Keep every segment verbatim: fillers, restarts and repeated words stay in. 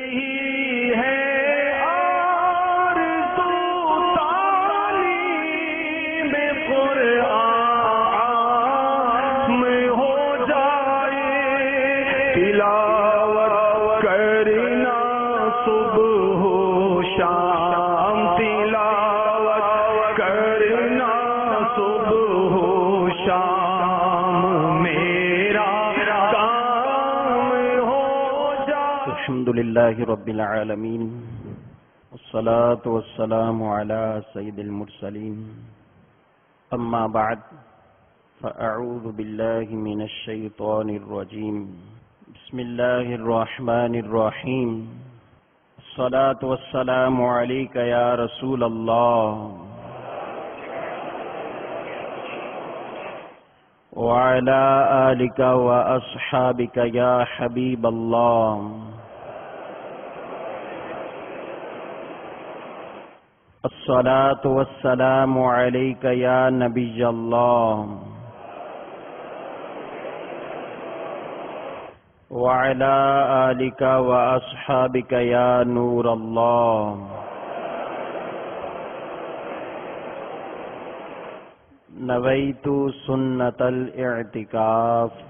الحمدللہ رب العالمین والصلاة والسلام علی سید المرسلین اما بعد فاعوذ باللہ من الشیطان الرجیم بسم اللہ الرحمن الرحیم الصلاة والسلام علیک یا رسول اللہ وعلی آلک واصحابک یا حبیب اللہ الصلاة والسلام علیک یا نبی اللہ وعلی آلک واصحابک یا نور اللہ نویت سنت الاعتکاف۔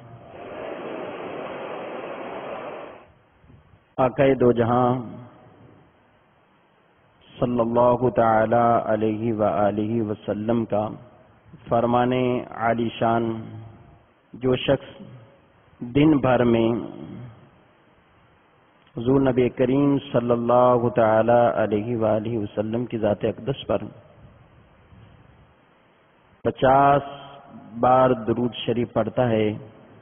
آقا دو جہاں صلی اللہ تعالی علیہ وآلہ وسلم کا فرمان عالی شان، جو شخص دن بھر میں حضور نبی کریم صلی اللہ تعالی علیہ وآلہ وسلم کی ذات اقدس پر پچاس بار درود شریف پڑھتا ہے،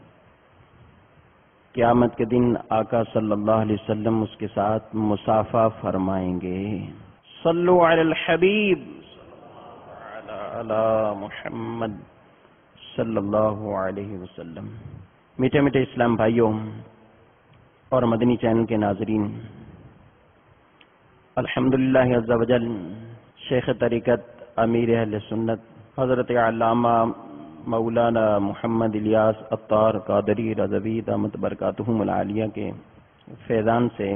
قیامت کے دن آقا صلی اللہ علیہ وسلم اس کے ساتھ مصافحہ فرمائیں گے۔ صلو علی الحبیب علی محمد صلی اللہ علیہ وسلم۔ میٹھے میٹھے اسلام بھائیوں اور مدنی چینل کے ناظرین، الحمدللہ عز و جل شیخ طریقت امیر اہل سنت حضرت علامہ مولانا محمد الیاس عطار قادری رضوی دامت برکاتہم العالیہ کے فیضان سے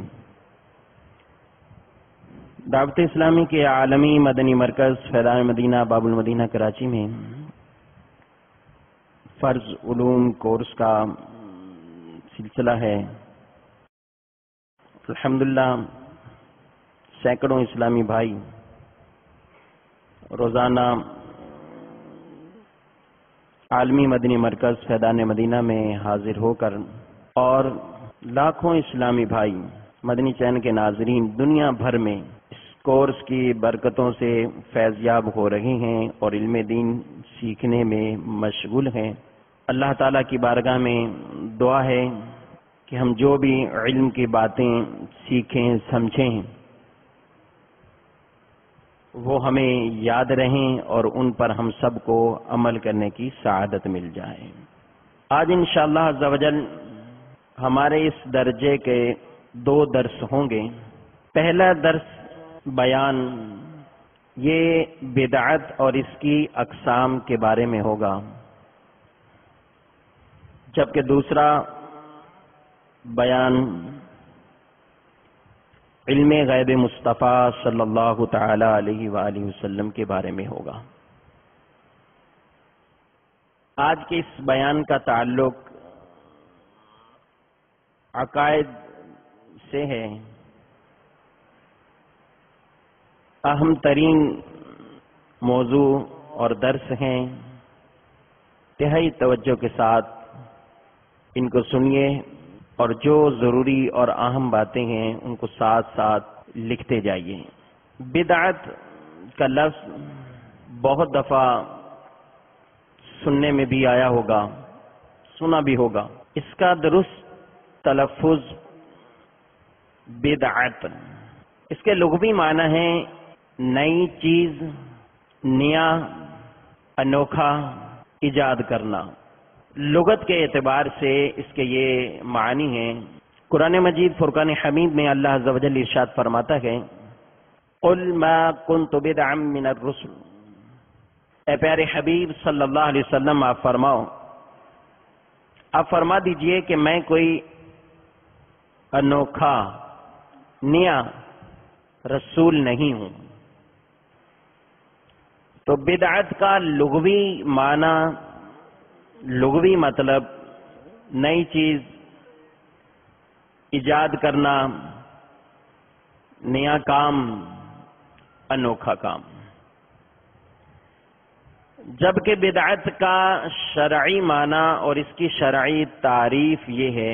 دعوت اسلامی کے عالمی مدنی مرکز فیضان مدینہ باب المدینہ کراچی میں فرض علوم کورس کا سلسلہ ہے۔ الحمدللہ سینکڑوں اسلامی بھائی روزانہ عالمی مدنی مرکز فیضان مدینہ میں حاضر ہو کر اور لاکھوں اسلامی بھائی مدنی چینل کے ناظرین دنیا بھر میں اس کورس کی برکتوں سے فیض یاب ہو رہے ہیں اور علم دین سیکھنے میں مشغول ہیں۔ اللہ تعالیٰ کی بارگاہ میں دعا ہے کہ ہم جو بھی علم کی باتیں سیکھیں سمجھیں وہ ہمیں یاد رہیں اور ان پر ہم سب کو عمل کرنے کی سعادت مل جائے۔ آج انشاءاللہ عز و جل ہمارے اس درجے کے دو درس ہوں گے۔ پہلا درس بیان یہ بدعت اور اس کی اقسام کے بارے میں ہوگا، جبکہ دوسرا بیان علم غیب مصطفیٰ صلی اللہ تعالی علیہ وآلہ وسلم کے بارے میں ہوگا۔ آج کے اس بیان کا تعلق عقائد سے ہے۔ اہم ترین موضوع اور درس ہیں، انتہائی توجہ کے ساتھ ان کو سنیے اور جو ضروری اور اہم باتیں ہیں ان کو ساتھ ساتھ لکھتے جائیے۔ بدعت کا لفظ بہت دفعہ سننے میں بھی آیا ہوگا، سنا بھی ہوگا۔ اس کا درست تلفظ بدعت، اس کے لغوی معنی ہے نئی چیز، نیا، انوکھا ایجاد کرنا۔ لغت کے اعتبار سے اس کے یہ معنی ہیں۔ قرآن مجید فرقان حمید میں اللہ عز و جل ارشاد فرماتا ہے قُلْ مَا كُنْتُ بِدْعًا مِّنَ الرُّسُلِ، اے پیارے حبیب صلی اللہ علیہ وسلم آپ فرماؤ، آپ فرما دیجئے کہ میں کوئی انوکھا نیا رسول نہیں ہوں۔ تو بدعت کا لغوی معنی، لغوی مطلب نئی چیز ایجاد کرنا، نیا کام، انوکھا کام۔ جبکہ بدعت کا شرعی معنی اور اس کی شرعی تعریف یہ ہے،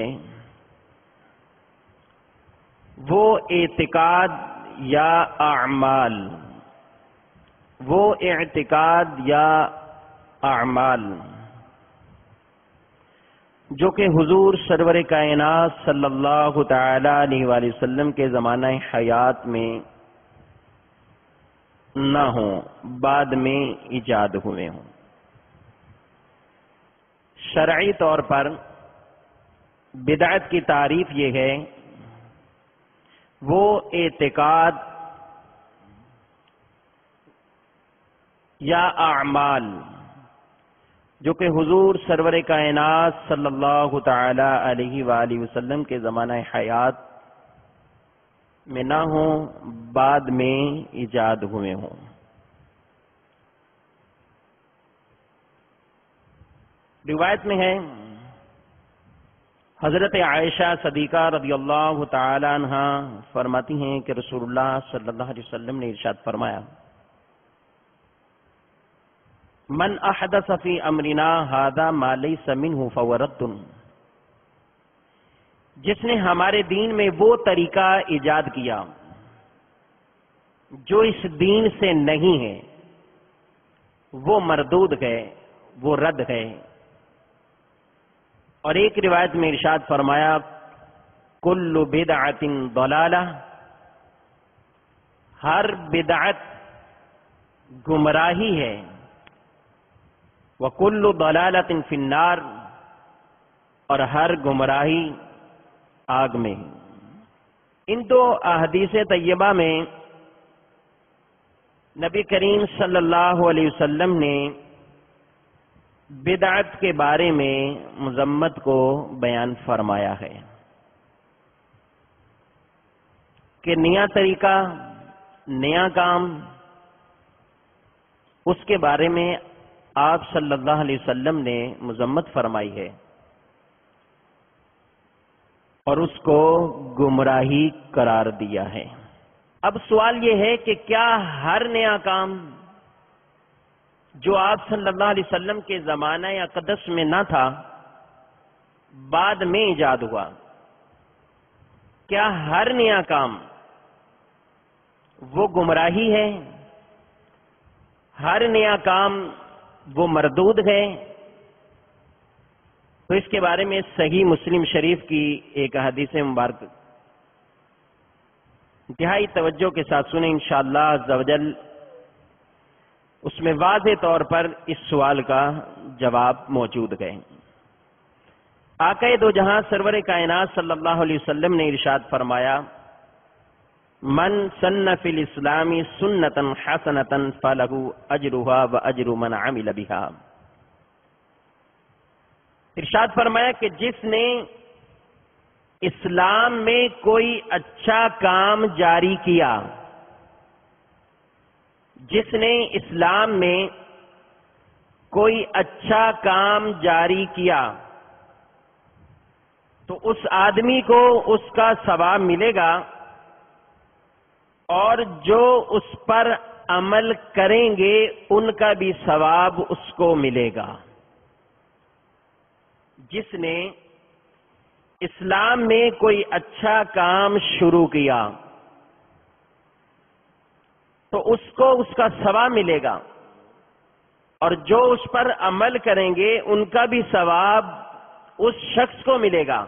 وہ اعتقاد یا اعمال، وہ اعتقاد یا اعمال جو کہ حضور سرور کائنات صلی اللہ تعالی علیہ وآلہ وسلم کے زمانہ حیات میں نہ ہوں، بعد میں ایجاد ہوئے ہوں۔ شرعی طور پر بدعت کی تعریف یہ ہے، وہ اعتقاد یا اعمال جو کہ حضور سرور کائنات صلی اللہ تعالی علیہ وآلہ وسلم کے زمانہ حیات میں نہ ہوں، بعد میں ایجاد ہوئے ہوں۔ روایت میں ہے، حضرت عائشہ صدیقہ رضی اللہ تعالی عنہ فرماتی ہیں کہ رسول اللہ صلی اللہ علیہ وسلم نے ارشاد فرمایا، من احدث فی امرنا ھذا ما لیس منہ فہو رد، جس نے ہمارے دین میں وہ طریقہ ایجاد کیا جو اس دین سے نہیں ہے، وہ مردود ہے، وہ رد ہے۔ اور ایک روایت میں ارشاد فرمایا، کل بدعۃ ضلالہ، ہر بدعت گمراہی ہے، وَكُلُّ ضَلَالَةٍ فِي النَّارِ، اور ہر گمراہی آگ میں۔ ان دو احادیث طیبہ میں نبی کریم صلی اللہ علیہ وسلم نے بدعت کے بارے میں مذمت کو بیان فرمایا ہے کہ نیا طریقہ، نیا کام، اس کے بارے میں آپ صلی اللہ علیہ وسلم نے مذمت فرمائی ہے اور اس کو گمراہی قرار دیا ہے۔ اب سوال یہ ہے کہ کیا ہر نیا کام جو آپ صلی اللہ علیہ وسلم کے زمانہ یا اقدس میں نہ تھا، بعد میں ایجاد ہوا، کیا ہر نیا کام وہ گمراہی ہے؟ ہر نیا کام وہ مردود ہے؟ تو اس کے بارے میں صحیح مسلم شریف کی ایک حدیث مبارک انتہائی توجہ کے ساتھ سنیں انشاءاللہ عز و جل، اس میں واضح طور پر اس سوال کا جواب موجود ہے۔ آقا دو جہاں سرور کائنات صلی اللہ علیہ وسلم نے ارشاد فرمایا، من سن فی الاسلام سنتا حسنتا فلہ اجرها واجر من عمل بها۔ ارشاد فرمایا کہ جس نے اسلام میں کوئی اچھا کام جاری کیا، جس نے اسلام میں کوئی اچھا کام جاری کیا تو اس آدمی کو اس کا ثواب ملے گا، اور جو اس پر عمل کریں گے ان کا بھی ثواب اس کو ملے گا۔ جس نے اسلام میں کوئی اچھا کام شروع کیا تو اس کو اس کا ثواب ملے گا، اور جو اس پر عمل کریں گے ان کا بھی ثواب اس شخص کو ملے گا،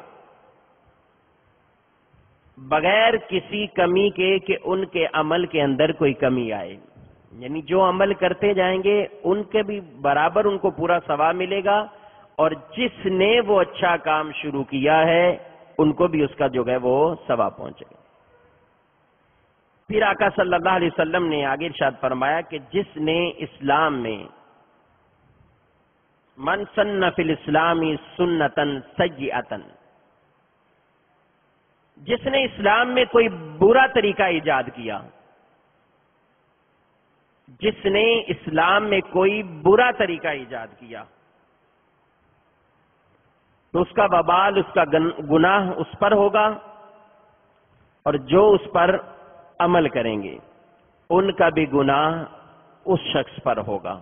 بغیر کسی کمی کے کہ ان کے عمل کے اندر کوئی کمی آئے۔ یعنی جو عمل کرتے جائیں گے ان کے بھی برابر ان کو پورا ثواب ملے گا، اور جس نے وہ اچھا کام شروع کیا ہے ان کو بھی اس کا جو ہے وہ ثواب پہنچے گا۔ پھر آقا صلی اللہ علیہ وسلم نے آگے ارشاد فرمایا کہ جس نے اسلام میں من سن فی الاسلام سنتا سیئتا، جس نے اسلام میں کوئی برا طریقہ ایجاد کیا، جس نے اسلام میں کوئی برا طریقہ ایجاد کیا تو اس کا وبال، اس کا گناہ اس پر ہوگا، اور جو اس پر عمل کریں گے ان کا بھی گناہ اس شخص پر ہوگا،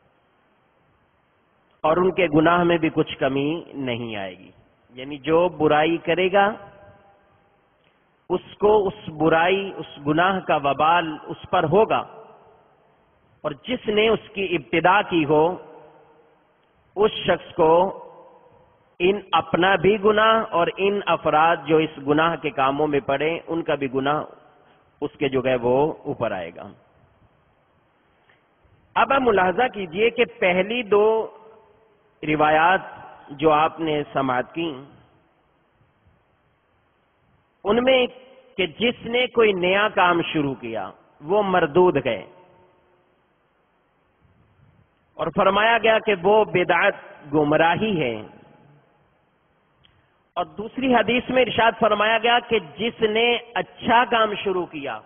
اور ان کے گناہ میں بھی کچھ کمی نہیں آئے گی۔ یعنی جو برائی کرے گا اس کو اس برائی، اس گناہ کا وبال اس پر ہوگا، اور جس نے اس کی ابتدا کی ہو اس شخص کو ان اپنا بھی گناہ اور ان افراد جو اس گناہ کے کاموں میں پڑے ان کا بھی گناہ اس کے جو ہے وہ اوپر آئے گا۔ اب آپ ملاحظہ کیجئے کہ پہلی دو روایات جو آپ نے سماعت کی ان میں کہ جس نے کوئی نیا کام شروع کیا وہ مردود گئے، اور فرمایا گیا کہ وہ بدعت گمراہی ہے، اور دوسری حدیث میں ارشاد فرمایا گیا کہ جس نے اچھا کام شروع کیا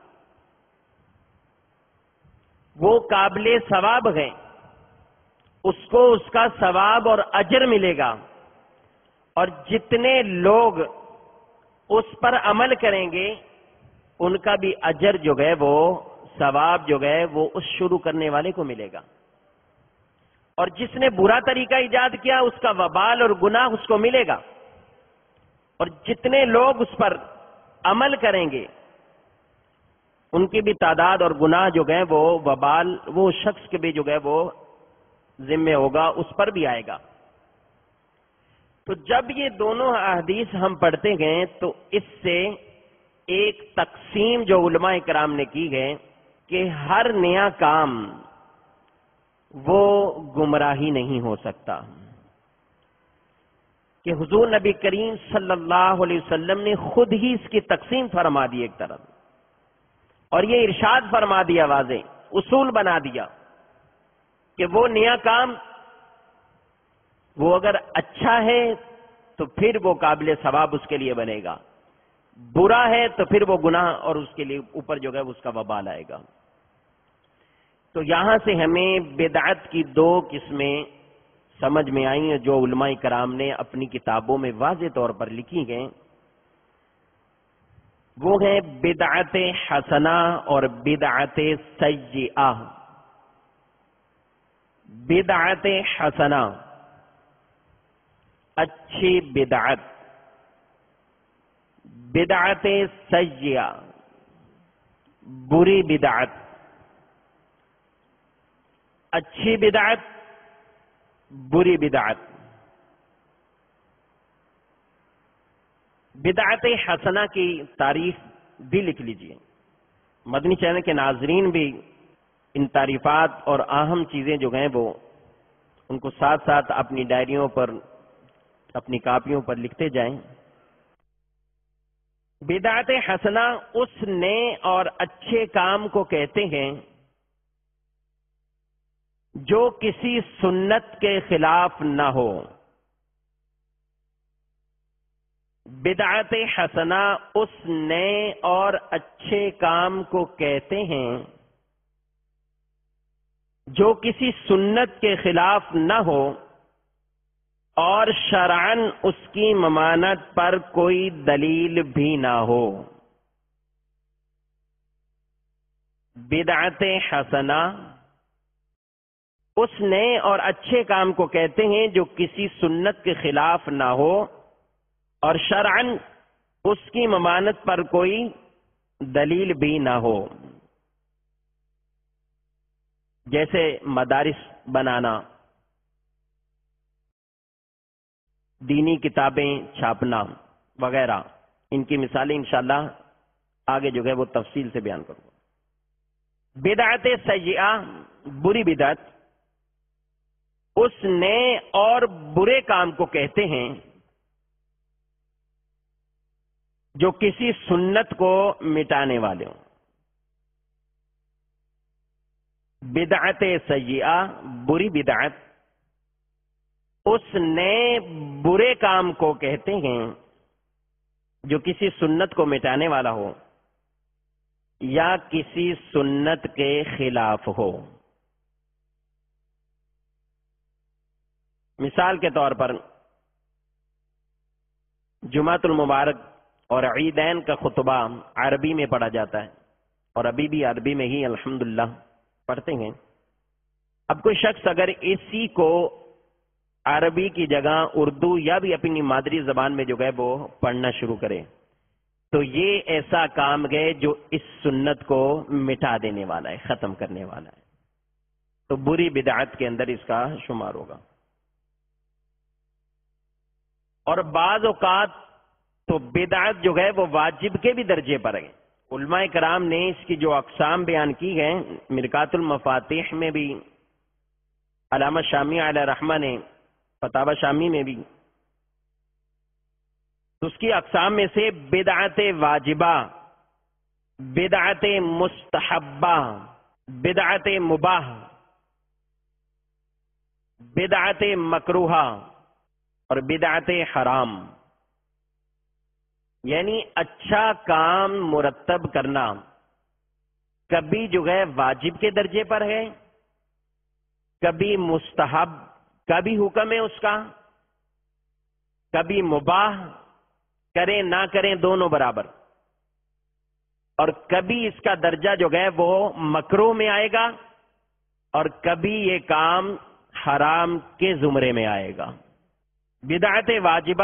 وہ قابل ثواب ہے، اس کو اس کا ثواب اور اجر ملے گا، اور جتنے لوگ اس پر عمل کریں گے ان کا بھی اجر جو ہے وہ ثواب جو ہے وہ اس شروع کرنے والے کو ملے گا، اور جس نے برا طریقہ ایجاد کیا اس کا وبال اور گناہ اس کو ملے گا، اور جتنے لوگ اس پر عمل کریں گے ان کی بھی تعداد اور گناہ جو گئے وہ وبال وہ شخص کے بھی جو گئے وہ ذمہ ہوگا، اس پر بھی آئے گا۔ تو جب یہ دونوں احادیث ہم پڑھتے گئے تو اس سے ایک تقسیم جو علماء کرام نے کی ہے کہ ہر نیا کام وہ گمراہی نہیں ہو سکتا، کہ حضور نبی کریم صلی اللہ علیہ وسلم نے خود ہی اس کی تقسیم فرما دی ایک طرف، اور یہ ارشاد فرما دیا، واضح اصول بنا دیا کہ وہ نیا کام وہ اگر اچھا ہے تو پھر وہ قابل ثواب اس کے لیے بنے گا، برا ہے تو پھر وہ گناہ اور اس کے لیے اوپر جو ہے اس کا وبال آئے گا۔ تو یہاں سے ہمیں بدعت کی دو قسمیں سمجھ میں آئیں جو علماء کرام نے اپنی کتابوں میں واضح طور پر لکھی گئیں، وہ ہیں بدعت حسنہ اور بدعت سیئہ۔ بدعت حسنہ اچھی بدعت، بدعت سیئہ بری بدعت۔ اچھی بدعت، بری بدعت۔ بدعت حسنہ کی تعریف بھی لکھ لیجئے، مدنی چینل کے ناظرین بھی ان تعریفات اور اہم چیزیں جو ہیں وہ ان کو ساتھ ساتھ اپنی ڈائریوں پر اپنی کاپیوں پر لکھتے جائیں۔ بدعت حسنہ اس نئے اور اچھے کام کو کہتے ہیں جو کسی سنت کے خلاف نہ ہو۔ بدعت حسنہ اس نئے اور اچھے کام کو کہتے ہیں جو کسی سنت کے خلاف نہ ہو اور شرعاً اس کی ممانعت پر کوئی دلیل بھی نہ ہو۔ بدعت حسنہ اس نئے اور اچھے کام کو کہتے ہیں جو کسی سنت کے خلاف نہ ہو اور شرعاً اس کی ممانعت پر کوئی دلیل بھی نہ ہو۔ جیسے مدارس بنانا، دینی کتابیں چھاپنا وغیرہ، ان کی مثالیں انشاءاللہ آگے جو ہے وہ تفصیل سے بیان کروں گا۔ بدعت سیئہ بری بدعت اس نئے اور برے کام کو کہتے ہیں جو کسی سنت کو مٹانے والے ہوں۔ بدعت سیئہ بری بدعت اس نئے برے کام کو کہتے ہیں جو کسی سنت کو مٹانے والا ہو یا کسی سنت کے خلاف ہو. مثال کے طور پر جمعۃ المبارک اور عیدین کا خطبہ عربی میں پڑھا جاتا ہے اور ابھی بھی عربی میں ہی الحمدللہ پڑھتے ہیں. اب کوئی شخص اگر اسی کو عربی کی جگہ اردو یا بھی اپنی مادری زبان میں جو ہے وہ پڑھنا شروع کرے تو یہ ایسا کام ہے جو اس سنت کو مٹا دینے والا ہے، ختم کرنے والا ہے. تو بری بدعت کے اندر اس کا شمار ہوگا. اور بعض اوقات تو بدعت جو ہے وہ واجب کے بھی درجے پر ہے. علماء کرام نے اس کی جو اقسام بیان کی ہیں، مرکات المفاتیح میں بھی، علامہ شامی علیہ رحمہ نے فتاوی شامی میں بھی، اس کی اقسام میں سے بدعت واجبہ، بدعت مستحبہ، بدعت مباح، بدعت مکروہہ اور بدعت حرام، یعنی اچھا کام مرتب کرنا کبھی جو ہے واجب کے درجے پر ہے، کبھی مستحب کا بھی حکم ہے اس کا، کبھی مباح، کریں نہ کریں دونوں برابر، اور کبھی اس کا درجہ جو ہے وہ مکروہ میں آئے گا اور کبھی یہ کام حرام کے زمرے میں آئے گا. بدعت واجبہ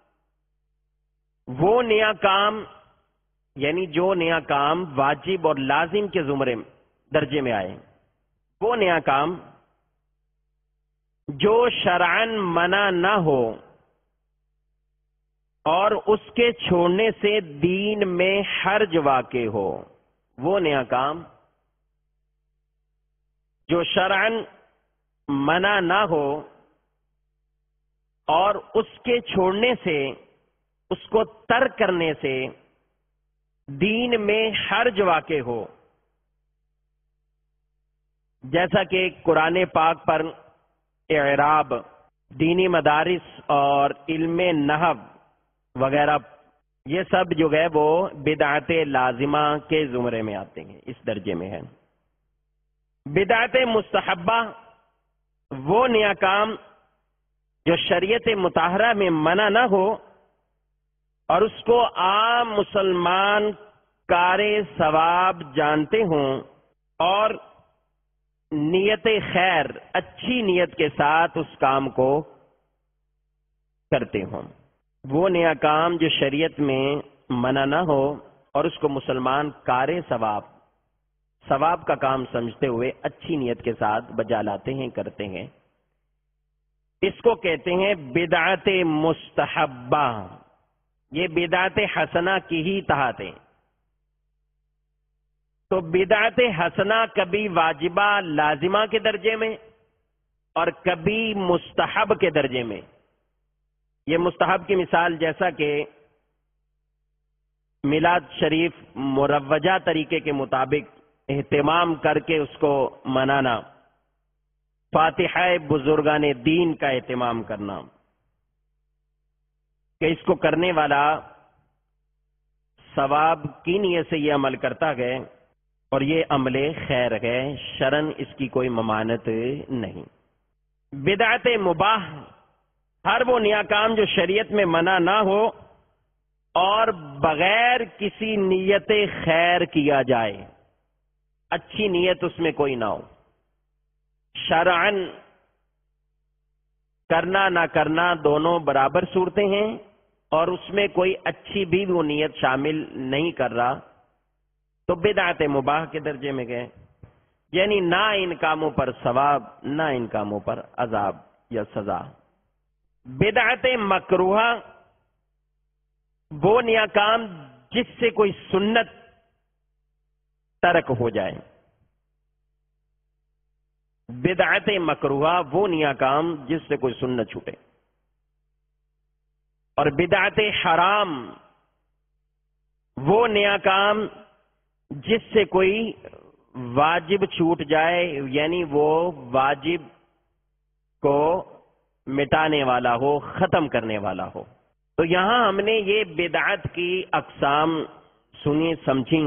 وہ نیا کام، یعنی جو نیا کام واجب اور لازم کے زمرے درجے میں آئے، وہ نیا کام جو شرعن منع نہ ہو اور اس کے چھوڑنے سے دین میں حرج واقع ہو، وہ نیا کام جو شرعن منع نہ ہو اور اس کے چھوڑنے سے، اس کو ترک کرنے سے دین میں حرج واقع ہو. جیسا کہ قرآن پاک پر اعراب، دینی مدارس اور علم نحو وغیرہ، یہ سب جو ہے وہ بدعت لازمہ کے زمرے میں آتے ہیں، اس درجے میں ہے. بدعت مستحبہ وہ نیا کام جو شریعت مطہرہ میں منع نہ ہو اور اس کو عام مسلمان کار ثواب جانتے ہوں اور نیت خیر، اچھی نیت کے ساتھ اس کام کو کرتے ہوں. وہ نیا کام جو شریعت میں منع نہ ہو اور اس کو مسلمان کار ثواب، ثواب کا کام سمجھتے ہوئے اچھی نیت کے ساتھ بجا لاتے ہیں، کرتے ہیں، اس کو کہتے ہیں بدعت مستحبہ. یہ بدعت حسنہ کی ہی تحت ہے. تو بدعت حسنہ کبھی واجبہ لازمہ کے درجے میں اور کبھی مستحب کے درجے میں. یہ مستحب کی مثال جیسا کہ میلاد شریف مروجہ طریقے کے مطابق اہتمام کر کے اس کو منانا، فاتحہ بزرگان دین کا اہتمام کرنا، کہ اس کو کرنے والا ثواب کی نیت سے یہ عمل کرتا ہے اور یہ عمل خیر ہے، شرن اس کی کوئی ممانت نہیں. بدعت مباح ہر وہ نیا کام جو شریعت میں منع نہ ہو اور بغیر کسی نیت خیر کیا جائے، اچھی نیت اس میں کوئی نہ ہو. شرعن کرنا نہ کرنا دونوں برابر صورتیں ہیں اور اس میں کوئی اچھی بھی وہ نیت شامل نہیں کر رہا تو بدعت مباح کے درجے میں گئے. یعنی نہ ان کاموں پر ثواب، نہ ان کاموں پر عذاب یا سزا. بدعت مکروہہ وہ نیا کام جس سے کوئی سنت ترک ہو جائے. بدعت مکروہہ وہ نیا کام جس سے کوئی سنت چھوٹے. اور بدعت حرام وہ نیا کام جس سے کوئی واجب چھوٹ جائے، یعنی وہ واجب کو مٹانے والا ہو، ختم کرنے والا ہو. تو یہاں ہم نے یہ بدعت کی اقسام سنی سمجھی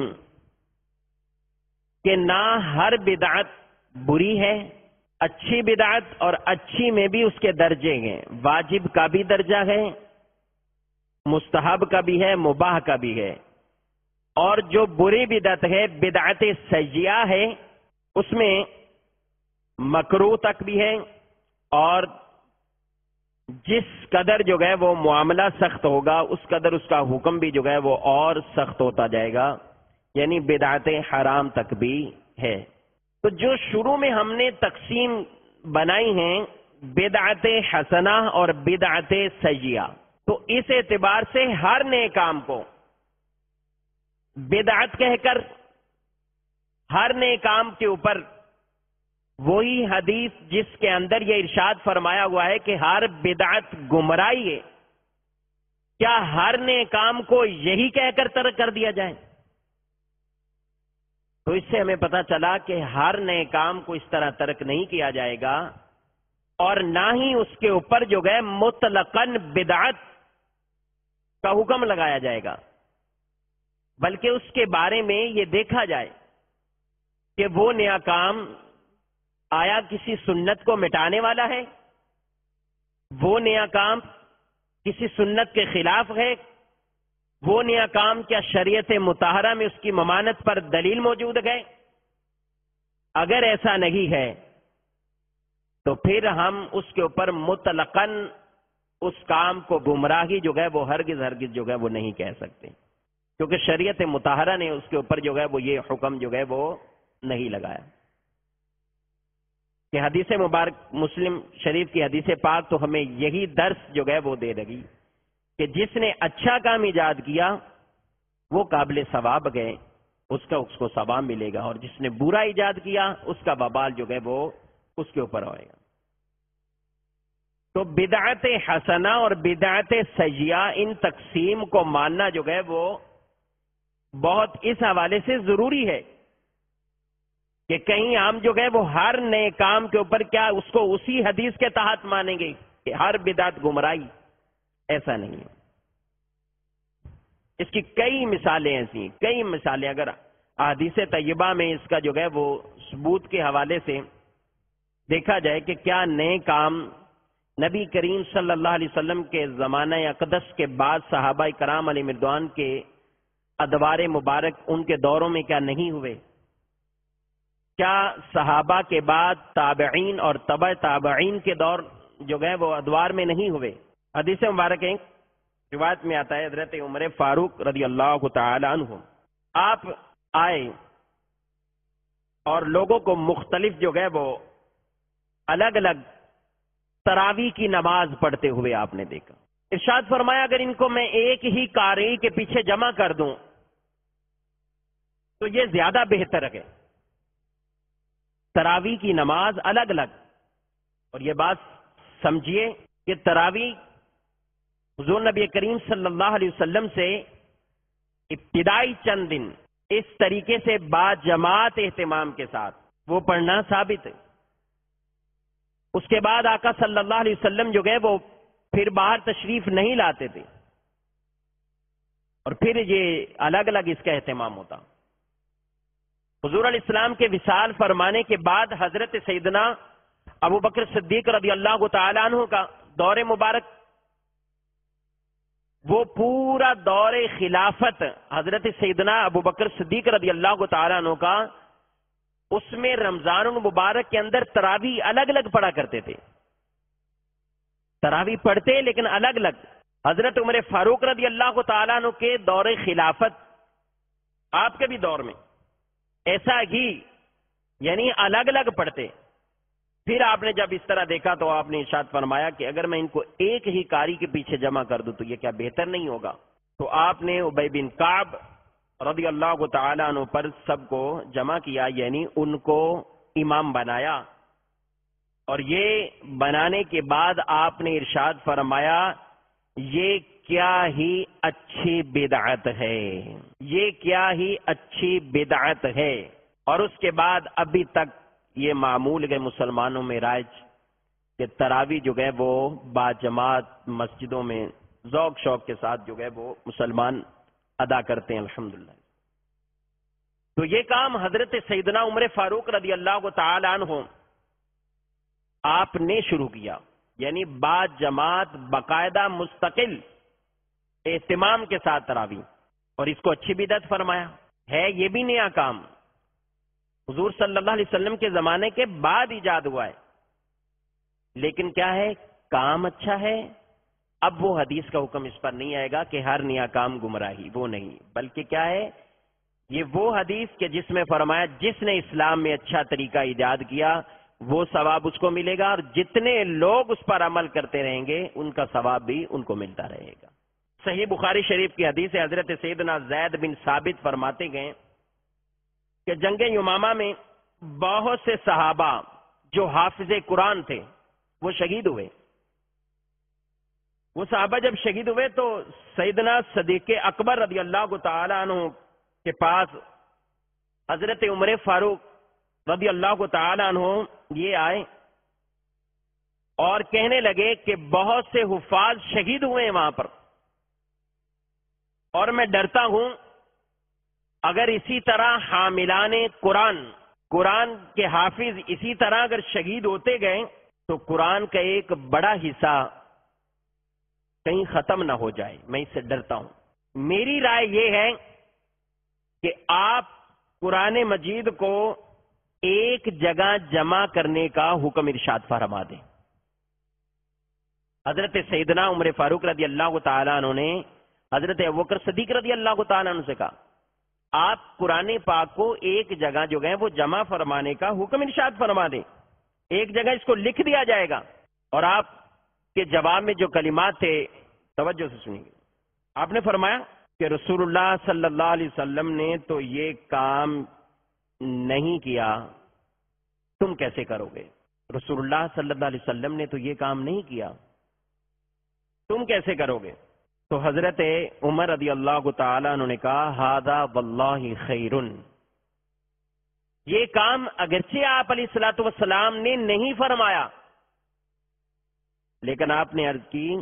کہ نہ ہر بدعت بری ہے، اچھی بدعت اور اچھی میں بھی اس کے درجے ہیں، واجب کا بھی درجہ ہے، مستحب کا بھی ہے، مباح کا بھی ہے، اور جو بری بدعت ہے بدعت سیئہ ہے اس میں مکروہ تک بھی ہے، اور جس قدر جو ہے وہ معاملہ سخت ہوگا اس قدر اس کا حکم بھی جو ہے وہ اور سخت ہوتا جائے گا، یعنی بدعت حرام تک بھی ہے۔ تو جو شروع میں ہم نے تقسیم بنائی ہیں بدعت حسنہ اور بدعت سیئہ، تو اس اعتبار سے ہر نئے کام کو بدعت کہہ کر ہر نئے کام کے اوپر وہی حدیث جس کے اندر یہ ارشاد فرمایا ہوا ہے کہ ہر بدعت گمراہی ہے، کیا ہر نئے کام کو یہی کہہ کر ترک کر دیا جائے؟ تو اس سے ہمیں پتا چلا کہ ہر نئے کام کو اس طرح ترک نہیں کیا جائے گا، اور نہ ہی اس کے اوپر جو ہے مطلقاً بدعت کا حکم لگایا جائے گا، بلکہ اس کے بارے میں یہ دیکھا جائے کہ وہ نیا کام آیا کسی سنت کو مٹانے والا ہے، وہ نیا کام کسی سنت کے خلاف ہے، وہ نیا کام کیا شریعت مطہرہ میں اس کی ممانت پر دلیل موجود ہے؟ اگر ایسا نہیں ہے تو پھر ہم اس کے اوپر مطلقاً اس کام کو گمراہی جو ہے وہ ہرگز ہرگز جو ہے وہ نہیں کہہ سکتے، کیونکہ شریعت مطہرہ نے اس کے اوپر جو ہے وہ یہ حکم جو ہے وہ نہیں لگایا۔ کہ حدیث مبارک مسلم شریف کی حدیث پاک تو ہمیں یہی درس جو ہے وہ دے رہی کہ جس نے اچھا کام ایجاد کیا وہ قابل ثواب گئے، اس کا اس کو ثواب ملے گا، اور جس نے برا ایجاد کیا اس کا وبال جو ہے وہ اس کے اوپر ہوئے گا۔ تو بدعت حسنہ اور بدعت سیئہ ان تقسیم کو ماننا جو ہے وہ بہت اس حوالے سے ضروری ہے کہ کہیں ہم جو ہے وہ ہر نئے کام کے اوپر کیا اس کو اسی حدیث کے تحت مانیں گے کہ ہر بدعت گمراہی، ایسا نہیں ہے۔ اس کی کئی مثالیں ایسی، کئی مثالیں اگر احادیث طیبہ میں اس کا جو ہے وہ ثبوت کے حوالے سے دیکھا جائے کہ کیا نئے کام نبی کریم صلی اللہ علیہ وسلم کے زمانہ اقدس کے بعد صحابہ کرام علیہ رضوان کے ادوار مبارک ان کے دوروں میں کیا نہیں ہوئے؟ کیا صحابہ کے بعد تابعین اور تبع تابعین کے دور جو گئے وہ ادوار میں نہیں ہوئے؟ حدیث مبارک ہے، روایت میں آتا ہے حضرت عمر فاروق رضی اللہ تعالی عنہ آپ آئے اور لوگوں کو مختلف جو گئے وہ الگ الگ تراویح کی نماز پڑھتے ہوئے آپ نے دیکھا۔ ارشاد فرمایا اگر ان کو میں ایک ہی قاری کے پیچھے جمع کر دوں تو یہ زیادہ بہتر ہے۔ تراویح کی نماز الگ الگ، اور یہ بات سمجھیے کہ تراویح حضور نبی کریم صلی اللہ علیہ وسلم سے ابتدائی چند دن اس طریقے سے با جماعت اہتمام کے ساتھ وہ پڑھنا ثابت ہے۔ اس کے بعد آقا صلی اللہ علیہ وسلم جو گئے وہ پھر باہر تشریف نہیں لاتے تھے، اور پھر یہ الگ الگ اس کا اہتمام ہوتا۔ حضور علیہ السلام کے وصال فرمانے کے بعد حضرت سیدنا ابو بکر صدیق رضی اللہ تعالی عنہ کا دور مبارک، وہ پورا دور خلافت حضرت سیدنا ابو بکر صدیق رضی اللہ تعالی عنہ کا، اس میں رمضان المبارک کے اندر تراویح الگ الگ پڑھا کرتے تھے۔ تراویح پڑھتے لیکن الگ الگ۔ حضرت عمر فاروق رضی اللہ تعالیٰ عنہ کے دور خلافت، آپ کے بھی دور میں ایسا ہی، یعنی الگ الگ پڑھتے۔ پھر آپ نے جب اس طرح دیکھا تو آپ نے ارشاد فرمایا کہ اگر میں ان کو ایک ہی قاری کے پیچھے جمع کر دوں تو یہ کیا بہتر نہیں ہوگا؟ تو آپ نے ابی بن کعب رضی اللہ تعالی عنہ پر سب کو جمع کیا، یعنی ان کو امام بنایا، اور یہ بنانے کے بعد آپ نے ارشاد فرمایا یہ کیا ہی اچھی بدعت ہے، یہ کیا ہی اچھی بدعت ہے۔ اور اس کے بعد ابھی تک یہ معمول ہے مسلمانوں میں رائج کہ تراویح جو ہے وہ با جماعت مسجدوں میں ذوق شوق کے ساتھ جو ہے وہ مسلمان ادا کرتے ہیں الحمدللہ۔ تو یہ کام حضرت سیدنا عمر فاروق رضی اللہ تعالی عنہ آپ نے شروع کیا، یعنی بعد جماعت باقاعدہ مستقل اہتمام کے ساتھ تراویح، اور اس کو اچھی بدعت فرمایا ہے۔ یہ بھی نیا کام حضور صلی اللہ علیہ وسلم کے زمانے کے بعد ایجاد ہوا ہے، لیکن کیا ہے، کام اچھا ہے۔ اب وہ حدیث کا حکم اس پر نہیں آئے گا کہ ہر نیا کام گمراہی، وہ نہیں، بلکہ کیا ہے، یہ وہ حدیث کہ جس میں فرمایا جس نے اسلام میں اچھا طریقہ ایجاد کیا وہ ثواب اس کو ملے گا، اور جتنے لوگ اس پر عمل کرتے رہیں گے ان کا ثواب بھی ان کو ملتا رہے گا۔ صحیح بخاری شریف کی حدیث حضرت سیدنا زید بن ثابت فرماتے گئے کہ جنگ یمامہ میں بہت سے صحابہ جو حافظ قرآن تھے وہ شہید ہوئے۔ وہ صحابہ جب شہید ہوئے تو سیدنا صدیق اکبر رضی اللہ تعالی عنہ کے پاس حضرت عمر فاروق رضی اللہ تعالی عنہ یہ آئے اور کہنے لگے کہ بہت سے حفاظ شہید ہوئے ہیں وہاں پر، اور میں ڈرتا ہوں اگر اسی طرح حاملان قرآن قرآن کے حافظ اسی طرح اگر شہید ہوتے گئے تو قرآن کا ایک بڑا حصہ کہیں ختم نہ ہو جائے، میں اس سے ڈرتا ہوں۔ میری رائے یہ ہے کہ آپ قرآن مجید کو ایک جگہ جمع کرنے کا حکم ارشاد فرما دیں۔ حضرت سیدنا عمر فاروق رضی اللہ تعالیٰ عنہ نے حضرت ابوبکر صدیق رضی اللہ تعالیٰ عنہ سے کہا آپ قرآن پاک کو ایک جگہ جو گئے وہ جمع فرمانے کا حکم ارشاد فرما دیں، ایک جگہ اس کو لکھ دیا جائے گا۔ اور آپ کے جواب میں جو کلمات تھے توجہ سے سنیے، آپ نے فرمایا کہ رسول اللہ صلی اللہ علیہ وسلم نے تو یہ کام نہیں کیا، تم کیسے کرو گے؟ رسول اللہ صلی اللہ علیہ وسلم نے تو یہ کام نہیں کیا، تم کیسے کرو گے؟ تو حضرت عمر رضی اللہ تعالیٰ انہوں نے کہا ہذا واللہ خیرن، یہ کام اگرچہ آپ علیہ الصلوۃ والسلام نے نہیں فرمایا، لیکن آپ نے عرض کی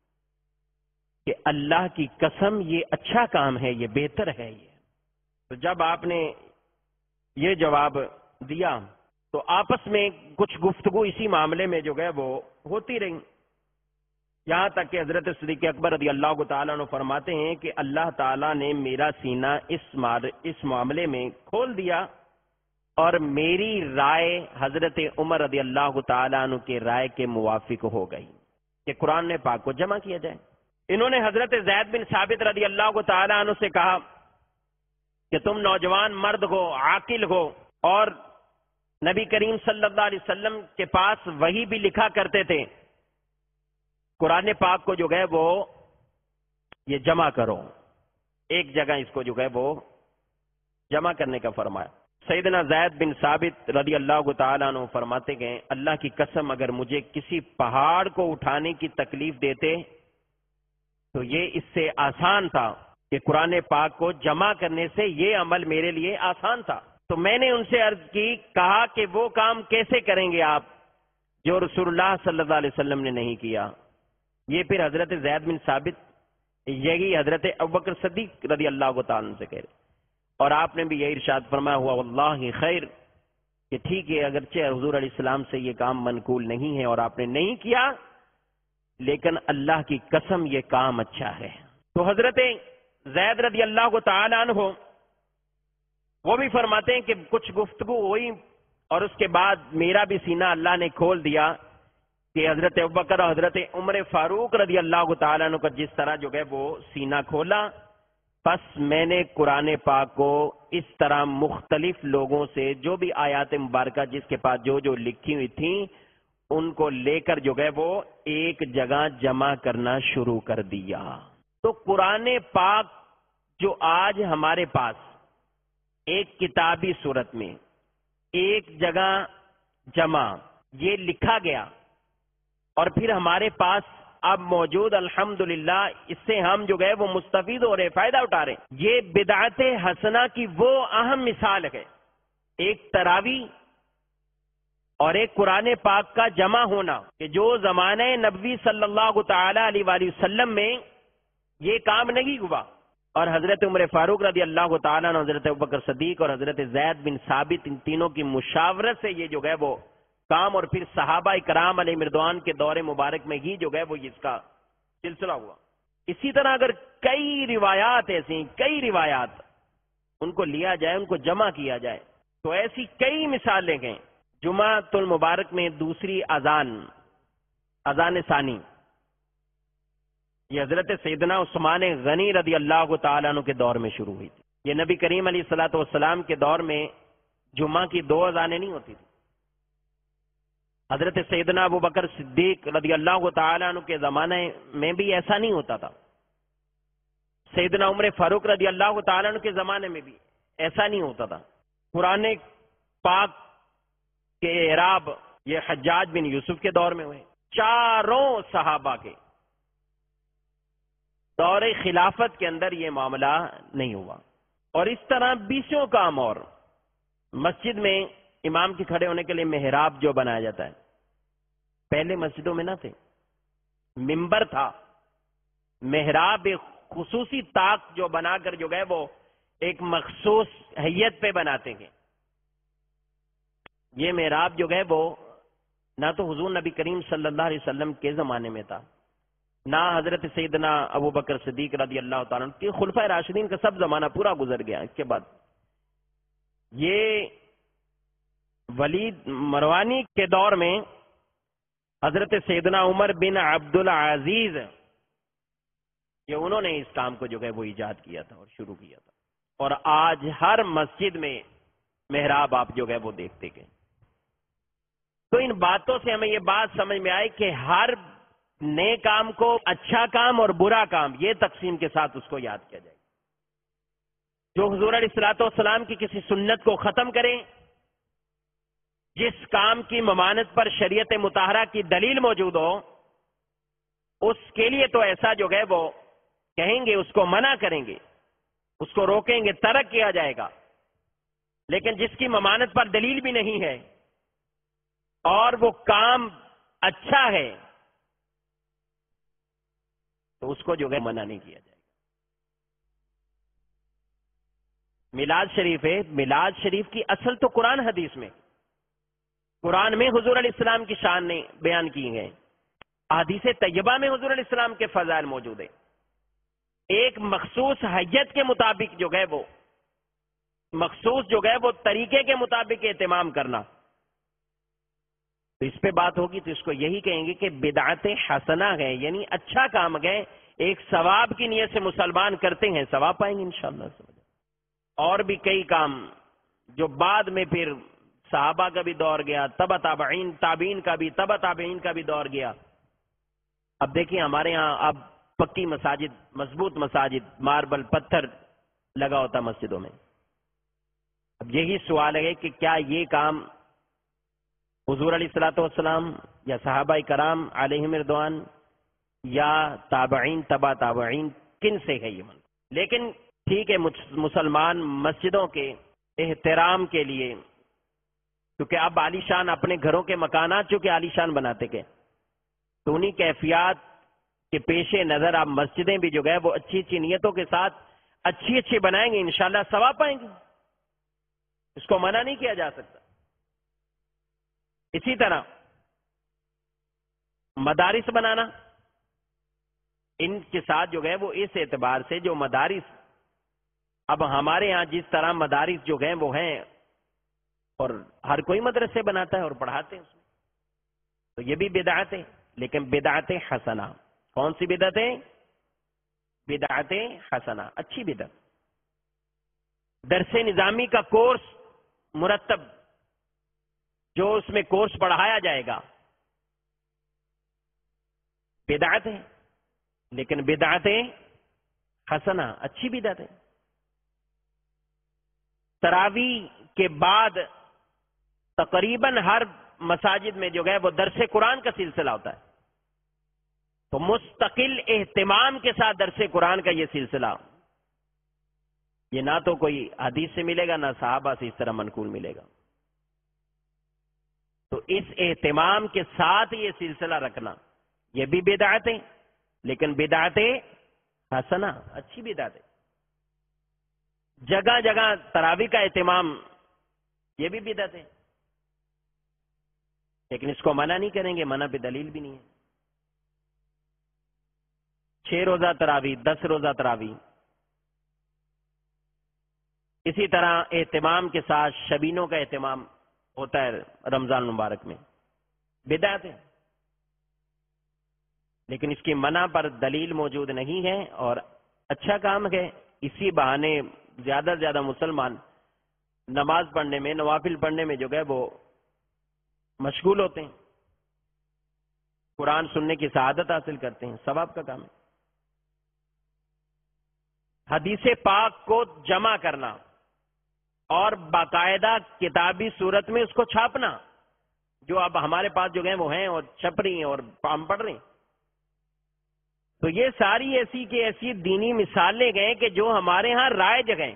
کہ اللہ کی قسم یہ اچھا کام ہے، یہ بہتر ہے۔ یہ تو جب آپ نے یہ جواب دیا تو آپس میں کچھ گفتگو اسی معاملے میں جو ہے وہ ہوتی رہی، یہاں تک کہ حضرت صدیق اکبر رضی اللہ تعالیٰ عنہ فرماتے ہیں کہ اللہ تعالیٰ نے میرا سینہ اس اس معاملے میں کھول دیا اور میری رائے حضرت عمر رضی اللہ تعالیٰ عنہ کے رائے کے موافق ہو گئی کہ قرآن نے پاک کو جمع کیا جائے۔ انہوں نے حضرت زید بن ثابت رضی اللہ تعالیٰ عنہ سے کہا کہ تم نوجوان مرد ہو، عاقل ہو، اور نبی کریم صلی اللہ علیہ وسلم کے پاس وحی بھی لکھا کرتے تھے، قرآن پاک کو جو ہے وہ یہ جمع کرو، ایک جگہ اس کو جو ہے وہ جمع کرنے کا فرمایا۔ سیدنا زید بن ثابت رضی اللہ تعالیٰ عنہ فرماتے گئے اللہ کی قسم اگر مجھے کسی پہاڑ کو اٹھانے کی تکلیف دیتے تو یہ اس سے آسان تھا کہ قرآن پاک کو جمع کرنے سے یہ عمل میرے لیے آسان تھا۔ تو میں نے ان سے عرض کی، کہا کہ وہ کام کیسے کریں گے آپ جو رسول اللہ صلی اللہ علیہ وسلم نے نہیں کیا؟ یہ پھر حضرت زید بن ثابت یہی حضرت ابوبکر صدیق رضی اللہ تعالیٰ عنہ سے کہہ رہے، اور آپ نے بھی یہ ارشاد فرمایا ہوا واللہ خیر، کہ ٹھیک ہے اگرچہ حضور علیہ السلام سے یہ کام منقول نہیں ہے اور آپ نے نہیں کیا، لیکن اللہ کی قسم یہ کام اچھا ہے۔ تو حضرت زید رضی اللہ تعالی عنہ وہ بھی فرماتے ہیں کہ کچھ گفتگو ہوئی اور اس کے بعد میرا بھی سینہ اللہ نے کھول دیا کہ حضرت ابوبکر اور حضرت عمر فاروق رضی اللہ تعالیٰ عنہ کا جس طرح جو ہے وہ سینہ کھولا، پس میں نے قرآن پاک کو اس طرح مختلف لوگوں سے جو بھی آیات مبارکہ جس کے پاس جو جو لکھی ہوئی تھیں ان کو لے کر جو ہے وہ ایک جگہ جمع کرنا شروع کر دیا۔ تو قرآن پاک جو آج ہمارے پاس ایک کتابی صورت میں ایک جگہ جمع یہ لکھا گیا اور پھر ہمارے پاس اب موجود الحمدللہ اس سے ہم جو گئے وہ مستفید ہو رہے، فائدہ اٹھا رہے، یہ بدعت حسنہ کی وہ اہم مثال ہے، ایک تراویح اور ایک قرآن پاک کا جمع ہونا کہ جو زمانہ نبوی صلی اللہ تعالی علیہ وآلہ وسلم میں یہ کام نہیں ہوا. اور حضرت عمر فاروق رضی اللہ تعالیٰ عنہ، حضرت ابوبکر صدیق اور حضرت زید بن ثابت، ان تینوں کی مشاورت سے یہ جو ہے وہ کام، اور پھر صحابہ کرام علیہ مردوان کے دور مبارک میں ہی جو ہے وہ اس کا سلسلہ ہوا. اسی طرح اگر کئی روایات ایسی کئی روایات ان کو لیا جائے، ان کو جمع کیا جائے، تو ایسی کئی مثالیں ہیں. جمعۃ المبارک میں دوسری اذان، اذان ثانی، یہ حضرت سیدنا عثمان غنی رضی اللہ تعالیٰ عنہ کے دور میں شروع ہوئی تھی. یہ نبی کریم علیہ الصلوۃ والسلام کے دور میں جمعہ کی دو اذانیں نہیں ہوتی تھی. حضرت سیدنا ابو بکر صدیق رضی اللہ تعالیٰ عنہ کے زمانے میں بھی ایسا نہیں ہوتا تھا. سیدنا عمر فاروق رضی اللہ تعالیٰ عنہ کے زمانے میں بھی ایسا نہیں ہوتا تھا. قرآن پاک کے اعراب یہ حجاج بن یوسف کے دور میں ہوئے. چاروں صحابہ کے دور خلافت کے اندر یہ معاملہ نہیں ہوا. اور اس طرح بیسوں کام. اور مسجد میں امام کے کھڑے ہونے کے لیے محراب جو بنایا جاتا ہے، پہلے مسجدوں میں نہ تھے، منبر تھا. محراب ایک خصوصی طاق جو بنا کر جو گئے وہ ایک مخصوص حیت پہ بناتے ہیں. یہ محراب جو گئے وہ نہ تو حضور نبی کریم صلی اللہ علیہ وسلم کے زمانے میں تھا، نہ حضرت سیدنا ابو بکر صدیق رضی اللہ تعالیٰ عنہ کے، خلفائے راشدین کا سب زمانہ پورا گزر گیا. اس کے بعد یہ ولید مروانی کے دور میں حضرت سیدنا عمر بن عبد العزیز، یہ انہوں نے اس کام کو جو ہے وہ ایجاد کیا تھا اور شروع کیا تھا. اور آج ہر مسجد میں محراب آپ جو ہے وہ دیکھتے گئے. تو ان باتوں سے ہمیں یہ بات سمجھ میں آئی کہ ہر نئے کام کو اچھا کام اور برا کام یہ تقسیم کے ساتھ اس کو یاد کیا جائے. جو حضور علیہ الصلوۃ والسلام کی کسی سنت کو ختم کرے، جس کام کی ممانعت پر شریعت مطہرہ کی دلیل موجود ہو، اس کے لیے تو ایسا جو ہے وہ کہیں گے، اس کو منع کریں گے، اس کو روکیں گے، ترک کیا جائے گا. لیکن جس کی ممانعت پر دلیل بھی نہیں ہے اور وہ کام اچھا ہے تو اس کو جو ہے منع نہیں کیا جائے گا. میلاد شریف ہے، میلاد شریف کی اصل تو قرآن حدیث میں، قرآن میں حضور علیہ السلام کی شان نے بیان کی ہیں، احادیث طیبہ میں حضور علیہ السلام کے فضائل موجود ہیں. ایک مخصوص حیت کے مطابق جو ہے وہ مخصوص جو ہے وہ طریقے کے مطابق اہتمام کرنا. تو اس پہ بات ہوگی تو اس کو یہی کہیں گے کہ بدعت حسنہ ہے، یعنی اچھا کام ہے، ایک ثواب کی نیت سے مسلمان کرتے ہیں، ثواب پائیں گے انشاءاللہ. اور بھی کئی کام جو بعد میں پھر صحابہ کا بھی دور گیا، تبع تابعین تابعین کا بھی تبع تابعین کا بھی دور گیا. اب دیکھیں ہمارے ہاں اب پکی مساجد، مضبوط مساجد، ماربل پتھر لگا ہوتا مسجدوں میں. اب یہی سوال ہے کہ کیا یہ کام حضور علیہ الصلوۃ والسلام یا صحابہ کرام علیہم رضوان یا تابعین تبع تابعین کن سے ہے یہ من؟ لیکن ٹھیک ہے، مسلمان مسجدوں کے احترام کے لیے، کیونکہ اب عالی شان اپنے گھروں کے مکانات چونکہ عالی شان بناتے گئے، تو انہی کیفیات کے پیش نظر آپ مسجدیں بھی جو گئے وہ اچھی اچھی نیتوں کے ساتھ اچھی اچھی بنائیں گے، انشاءاللہ ثواب پائیں گے. اس کو منع نہیں کیا جا سکتا. اسی طرح مدارس بنانا، ان کے ساتھ جو گئے وہ اس اعتبار سے جو مدارس اب ہمارے ہاں جس طرح مدارس جو گئے وہ ہیں، اور ہر کوئی مدرسے بناتا ہے اور پڑھاتے ہیں اس میں، تو یہ بھی بدعت ہے، لیکن بدعت حسنہ. کون سی بدعت ہے؟ بدعت حسنہ، اچھی بدعت. درس نظامی کا کورس مرتب جو اس میں کورس پڑھایا جائے گا بدعت ہے، لیکن بدعت حسنہ، اچھی بدعت ہے. تراویح کے بعد تقریباً ہر مساجد میں جو ہے وہ درس قرآن کا سلسلہ ہوتا ہے، تو مستقل اہتمام کے ساتھ درس قرآن کا یہ سلسلہ، یہ نہ تو کوئی حدیث سے ملے گا نہ صحابہ سے اس طرح منقول ملے گا. تو اس اہتمام کے ساتھ یہ سلسلہ رکھنا یہ بھی بدعت ہے، لیکن بدعت حسنا اچھی بدعت ہے. جگہ جگہ تراویح کا اہتمام یہ بھی بدعت ہے، لیکن اس کو منع نہیں کریں گے، منع پہ دلیل بھی نہیں ہے. چھ روزہ تراویح، دس روزہ تراویح، اسی طرح اہتمام کے ساتھ شبینوں کا اہتمام ہوتا ہے رمضان مبارک میں، بدعت ہے، لیکن اس کی منع پر دلیل موجود نہیں ہے اور اچھا کام ہے. اسی بہانے زیادہ سے زیادہ مسلمان نماز پڑھنے میں، نوافل پڑھنے میں جو ہے وہ مشغول ہوتے ہیں، قرآن سننے کی سعادت حاصل کرتے ہیں، ثواب کا کام ہے. حدیث پاک کو جمع کرنا اور باقاعدہ کتابی صورت میں اس کو چھاپنا، جو اب ہمارے پاس جو گئے وہ ہیں اور چھپ رہی ہیں اور ہم پڑھ رہے ہیں، تو یہ ساری ایسی کہ ایسی دینی مثالیں گئے کہ جو ہمارے ہاں رائج گئے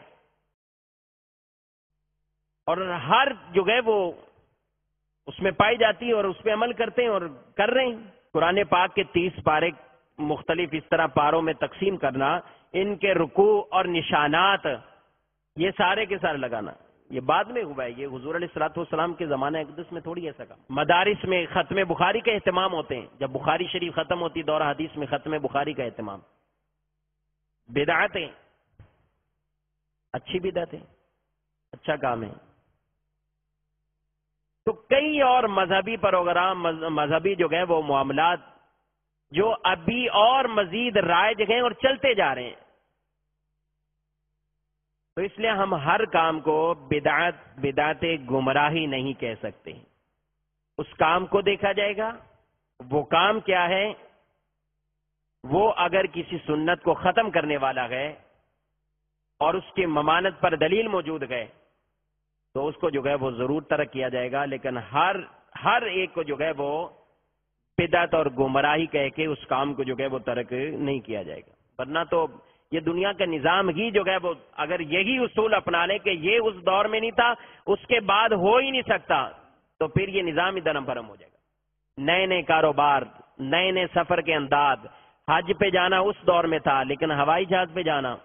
اور ہر جو گئے وہ اس میں پائی جاتی ہے اور اس پہ عمل کرتے ہیں اور کر رہے ہیں. قرآن پاک کے تیس پارے مختلف اس طرح پاروں میں تقسیم کرنا، ان کے رکوع اور نشانات یہ سارے کے سارے لگانا، یہ بعد میں ہوا ہے، یہ حضور علیہ الصلوۃ والسلام کے زمانہ اقدس میں تھوڑی ایسا کام. مدارس میں ختم بخاری کا اہتمام ہوتے ہیں، جب بخاری شریف ختم ہوتی دور حدیث میں ختم بخاری کا اہتمام، بدعتیں، اچھی بدعتیں، اچھا کام ہے. تو کئی اور مذہبی پروگرام، مذہبی جو گئے وہ معاملات جو ابھی اور مزید رائج گئے اور چلتے جا رہے ہیں. تو اس لیے ہم ہر کام کو بدعت بدعت گمراہی نہیں کہہ سکتے. اس کام کو دیکھا جائے گا وہ کام کیا ہے، وہ اگر کسی سنت کو ختم کرنے والا ہے اور اس کی ممانت پر دلیل موجود ہے تو اس کو جو ہے وہ ضرور ترک کیا جائے گا، لیکن ہر ہر ایک کو جو ہے وہ بدعت اور گمراہی کہہ کے اس کام کو جو ہے وہ ترک نہیں کیا جائے گا. ورنہ تو یہ دنیا کا نظام ہی جو ہے وہ اگر یہی اصول اپنا لے کہ یہ اس دور میں نہیں تھا، اس کے بعد ہو ہی نہیں سکتا، تو پھر یہ نظام ہی درم برم ہو جائے گا. نئے نئے کاروبار، نئے نئے سفر کے انداز، حج پہ جانا اس دور میں تھا لیکن ہوائی جہاز پہ جانا،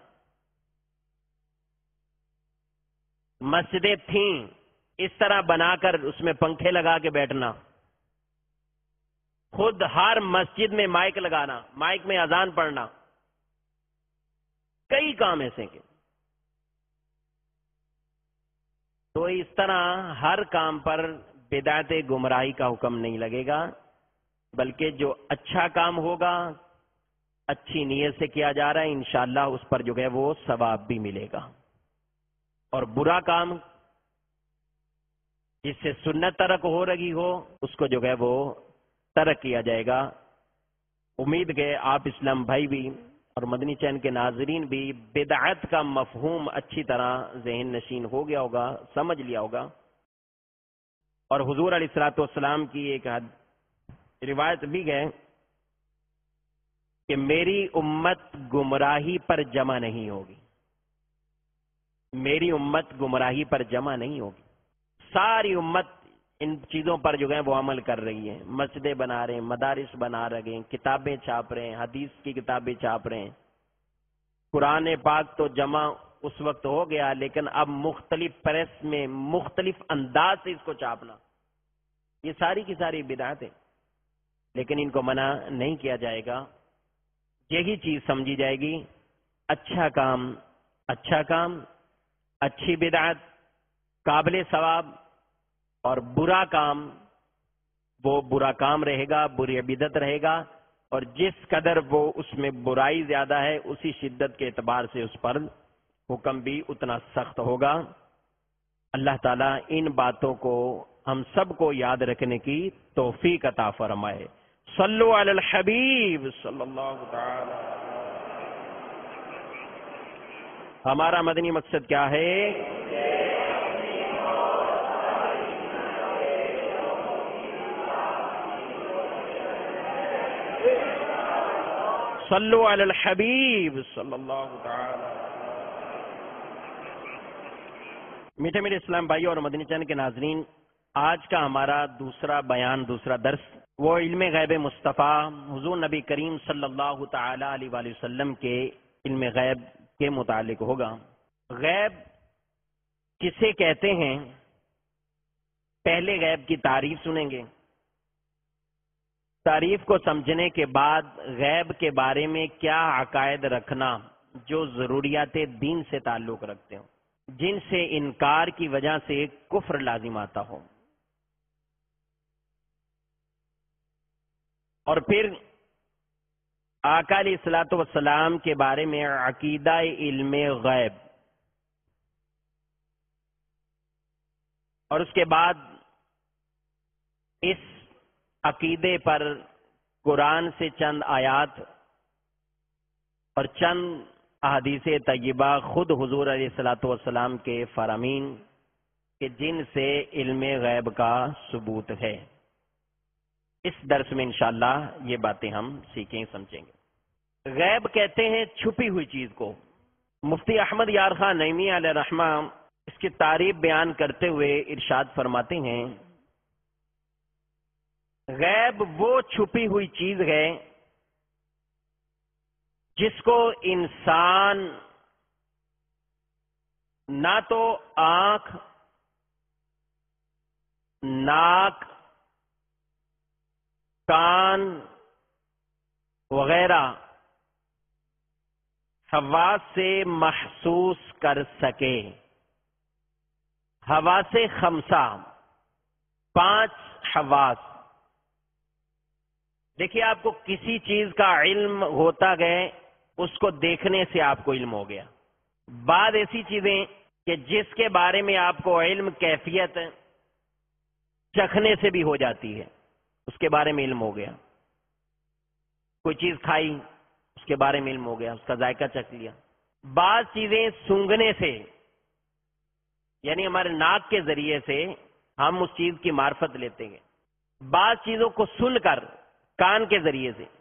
مسجدیں تھیں اس طرح بنا کر اس میں پنکھے لگا کے بیٹھنا، خود ہر مسجد میں مائک لگانا، مائک میں اذان پڑھنا، کئی کام ایسے کے. تو اس طرح ہر کام پر بدعت گمراہی کا حکم نہیں لگے گا، بلکہ جو اچھا کام ہوگا اچھی نیت سے کیا جا رہا ہے انشاءاللہ اس پر جو ہے وہ ثواب بھی ملے گا. اور برا کام جس سے سنت ترک ہو رہی ہو اس کو جو ہے وہ ترک کیا جائے گا. امید ہے آپ اسلام بھائی بھی اور مدنی چین کے ناظرین بھی بدعت کا مفہوم اچھی طرح ذہن نشین ہو گیا ہوگا، سمجھ لیا ہوگا. اور حضور علیہ الصلوۃ والسلام کی ایک روایت بھی ہے کہ میری امت گمراہی پر جمع نہیں ہوگی، میری امت گمراہی پر جمع نہیں ہوگی. ساری امت ان چیزوں پر جو ہے وہ عمل کر رہی ہے، مسجدیں بنا رہے ہیں، مدارس بنا رہے ہیں، کتابیں چھاپ رہے ہیں، حدیث کی کتابیں چھاپ رہے ہیں. قرآن پاک تو جمع اس وقت ہو گیا لیکن اب مختلف پریس میں مختلف انداز سے اس کو چھاپنا، یہ ساری کی ساری بدعت ہے، لیکن ان کو منع نہیں کیا جائے گا. یہی چیز سمجھی جائے گی، اچھا کام اچھا کام، اچھی بدعت قابل ثواب، اور برا کام وہ برا کام رہے گا، بری بدعت رہے گا. اور جس قدر وہ اس میں برائی زیادہ ہے اسی شدت کے اعتبار سے اس پر حکم بھی اتنا سخت ہوگا. اللہ تعالیٰ ان باتوں کو ہم سب کو یاد رکھنے کی توفیق عطا فرمائے. صلو علی الحبیب صلی اللہ تعالی. ہمارا مدنی مقصد کیا ہے؟ صلو علی الحبیب صلی اللہ تعالی. میٹھے میٹھے اسلام بھائی اور مدنی چین کے ناظرین، آج کا ہمارا دوسرا بیان، دوسرا درس وہ علم غیب مصطفیٰ حضور نبی کریم صلی اللہ تعالی علیہ وآلہ وسلم کے علم غیب کے متعلق ہوگا۔ غیب کسے کہتے ہیں؟ پہلے غیب کی تعریف سنیں گے، تعریف کو سمجھنے کے بعد غیب کے بارے میں کیا عقائد رکھنا جو ضروریات دین سے تعلق رکھتے ہوں، جن سے انکار کی وجہ سے کفر لازم آتا ہو، اور پھر آقا علیہ الصلوۃ والسلام کے بارے میں عقیدہ علم غیب، اور اس کے بعد اس عقیدے پر قرآن سے چند آیات اور چند احادیث طیبہ خود حضور علیہ الصلوۃ والسلام کے فرامین کہ جن سے علم غیب کا ثبوت ہے۔ اس درس میں انشاءاللہ یہ باتیں ہم سیکھیں سمجھیں گے۔ غیب کہتے ہیں چھپی ہوئی چیز کو۔ مفتی احمد یار خان نعیمی علیہ رحمہ اس کی تعریف بیان کرتے ہوئے ارشاد فرماتے ہیں، غیب وہ چھپی ہوئی چیز ہے جس کو انسان نہ تو آنکھ، ناک، کان وغیرہ حواس سے محسوس کر سکے۔ حواس خمسہ، پانچ حواس۔ دیکھیے، آپ کو کسی چیز کا علم ہوتا گئے، اس کو دیکھنے سے آپ کو علم ہو گیا۔ بعض ایسی چیزیں کہ جس کے بارے میں آپ کو علم کیفیت چکھنے سے بھی ہو جاتی ہے، اس کے بارے میں علم ہو گیا۔ کوئی چیز کھائی، اس کے بارے میں علم ہو گیا، اس کا ذائقہ چکھ لیا۔ بعض چیزیں سونگھنے سے، یعنی ہمارے ناک کے ذریعے سے ہم اس چیز کی معرفت لیتے ہیں۔ بعض چیزوں کو سن کر کان کے ذریعے سے،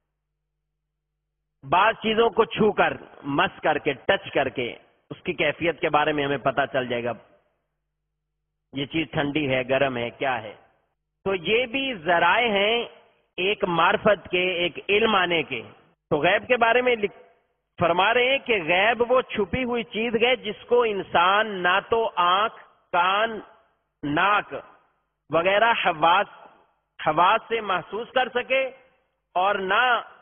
بعض چیزوں کو چھو کر، مس کر کے، ٹچ کر کے اس کی کیفیت کے بارے میں ہمیں پتہ چل جائے گا، یہ چیز ٹھنڈی ہے، گرم ہے، کیا ہے۔ تو یہ بھی ذرائع ہیں ایک معرفت کے، ایک علم آنے کے۔ تو غیب کے بارے میں فرما رہے ہیں کہ غیب وہ چھپی ہوئی چیز ہے جس کو انسان نہ تو آنکھ، کان، ناک وغیرہ حواس حواس سے محسوس کر سکے، اور نہ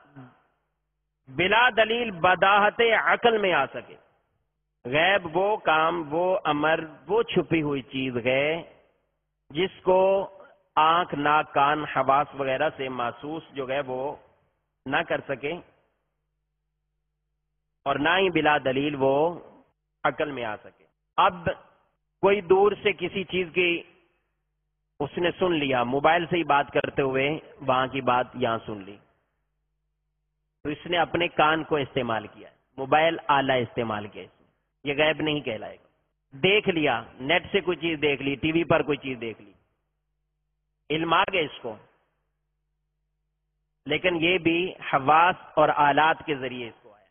بلا دلیل بداحت عقل میں آ سکے۔ غیب وہ کام، وہ امر، وہ چھپی ہوئی چیز ہے جس کو آنکھ، ناک، کان، حواس وغیرہ سے محسوس جو ہے وہ نہ کر سکے، اور نہ ہی بلا دلیل وہ عقل میں آ سکے۔ اب کوئی دور سے کسی چیز کی اس نے سن لیا، موبائل سے ہی بات کرتے ہوئے وہاں کی بات یہاں سن لی، تو اس نے اپنے کان کو استعمال کیا، موبائل آلہ استعمال کیا، اس نے، یہ غیب نہیں کہلائے گا۔ دیکھ لیا، نیٹ سے کوئی چیز دیکھ لی، ٹی وی پر کوئی چیز دیکھ لی، علم آ گیا اس کو، لیکن یہ بھی حواس اور آلات کے ذریعے اس کو آیا۔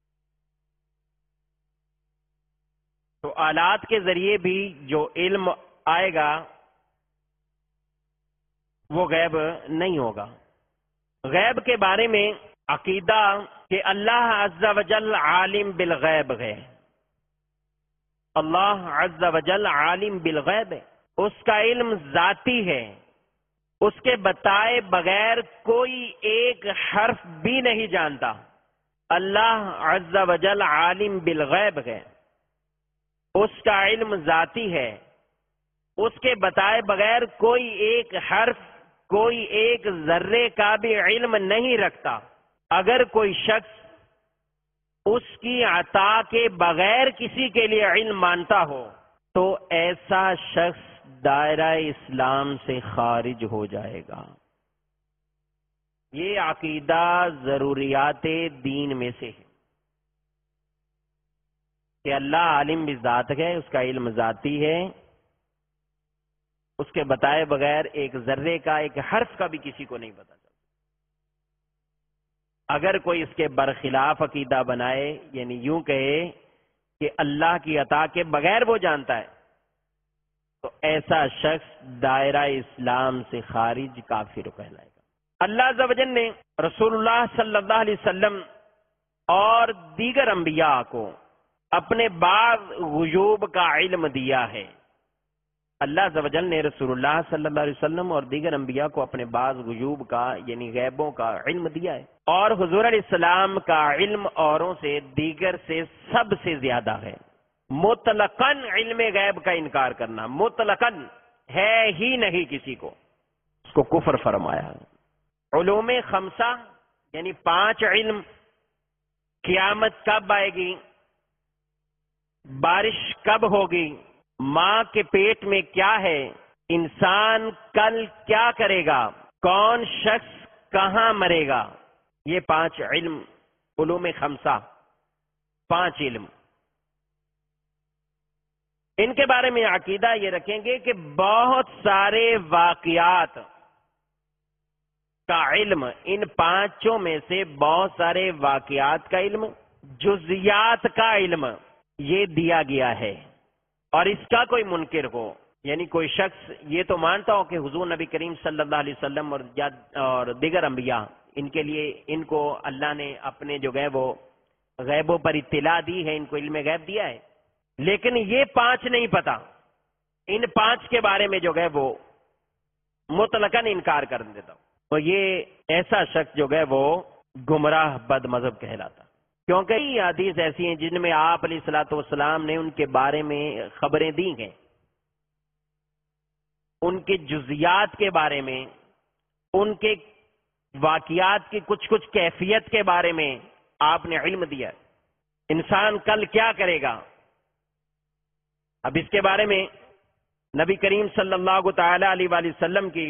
تو آلات کے ذریعے بھی جو علم آئے گا وہ غیب نہیں ہوگا۔ غیب کے بارے میں عقیدہ کہ اللہ عز و جل عالم بالغیب ہے، اللہ عز و جل عالم بالغیب ہے، اس کا علم ذاتی ہے، اس کے بتائے بغیر کوئی ایک حرف بھی نہیں جانتا۔ اللہ عز و جل عالم بالغیب ہے، اس کا علم ذاتی ہے، اس کے بتائے بغیر کوئی ایک حرف، کوئی ایک ذرے کا بھی علم نہیں رکھتا۔ اگر کوئی شخص اس کی عطا کے بغیر کسی کے لیے علم مانتا ہو تو ایسا شخص دائرہ اسلام سے خارج ہو جائے گا۔ یہ عقیدہ ضروریات دین میں سے ہے کہ اللہ عالم بذات ہے، اس کا علم ذاتی ہے، اس کے بتائے بغیر ایک ذرے کا، ایک حرف کا بھی کسی کو نہیں پتا چلتا۔ اگر کوئی اس کے برخلاف عقیدہ بنائے، یعنی یوں کہے کہ اللہ کی عطا کے بغیر وہ جانتا ہے، تو ایسا شخص دائرہ اسلام سے خارج کافر کہلائے گا۔ اللہ عز و جل نے رسول اللہ صلی اللہ علیہ وسلم اور دیگر انبیاء کو اپنے بعض غیوب کا علم دیا ہے۔ اللہ عز و جل نے رسول اللہ صلی اللہ علیہ وسلم اور دیگر انبیاء کو اپنے بعض غیوب کا یعنی غیبوں کا علم دیا ہے، اور حضور علیہ السلام کا علم اوروں سے دیگر سے سب سے زیادہ ہے۔ مطلقاً علم غیب کا انکار کرنا، مطلقاً ہے ہی نہیں کسی کو، اس کو کفر فرمایا۔ علوم خمسہ یعنی پانچ علم، قیامت کب آئے گی، بارش کب ہوگی، ماں کے پیٹ میں کیا ہے، انسان کل کیا کرے گا، کون شخص کہاں مرے گا، یہ پانچ علم علوم خمسہ، پانچ علم، ان کے بارے میں عقیدہ یہ رکھیں گے کہ بہت سارے واقعات کا علم، ان پانچوں میں سے بہت سارے واقعات کا علم، جزیات کا علم یہ دیا گیا ہے، اور اس کا کوئی منکر ہو یعنی کوئی شخص یہ تو مانتا ہو کہ حضور نبی کریم صلی اللہ علیہ وسلم اور اور دیگر انبیاء ان کے لیے ان کو اللہ نے اپنے جو غیب وہ غیبوں پر اطلاع دی ہے، ان کو علم غیب دیا ہے، لیکن یہ پانچ نہیں پتا، ان پانچ کے بارے میں جو غیب وہ مطلقاً انکار کر دیتا ہوں، تو یہ ایسا شخص جو ہے وہ گمراہ بد مذہب کہلاتا، کیونکہ یہ حدیث ایسی ہیں جن میں آپ علیہ الصلوۃ والسلام نے ان کے بارے میں خبریں دی ہیں، ان کے جزیات کے بارے میں، ان کے واقعات کی کچھ کچھ کیفیت کے بارے میں آپ نے علم دیا، انسان کل کیا کرے گا، اب اس کے بارے میں نبی کریم صلی اللہ تعالی علیہ وآلہ وسلم کی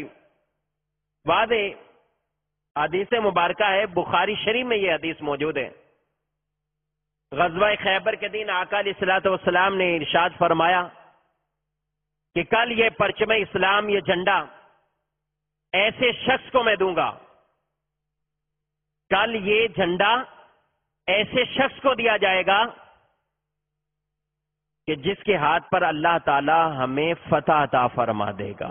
واضح حدیث مبارکہ ہے، بخاری شریف میں یہ حدیث موجود ہے۔ غزوہ خیبر کے دن آقا علیہ الصلوۃ والسلام نے ارشاد فرمایا کہ کل یہ پرچم اسلام، یہ جھنڈا ایسے شخص کو میں دوں گا، کل یہ جھنڈا ایسے شخص کو دیا جائے گا کہ جس کے ہاتھ پر اللہ تعالی ہمیں فتح عطا فرما دے گا۔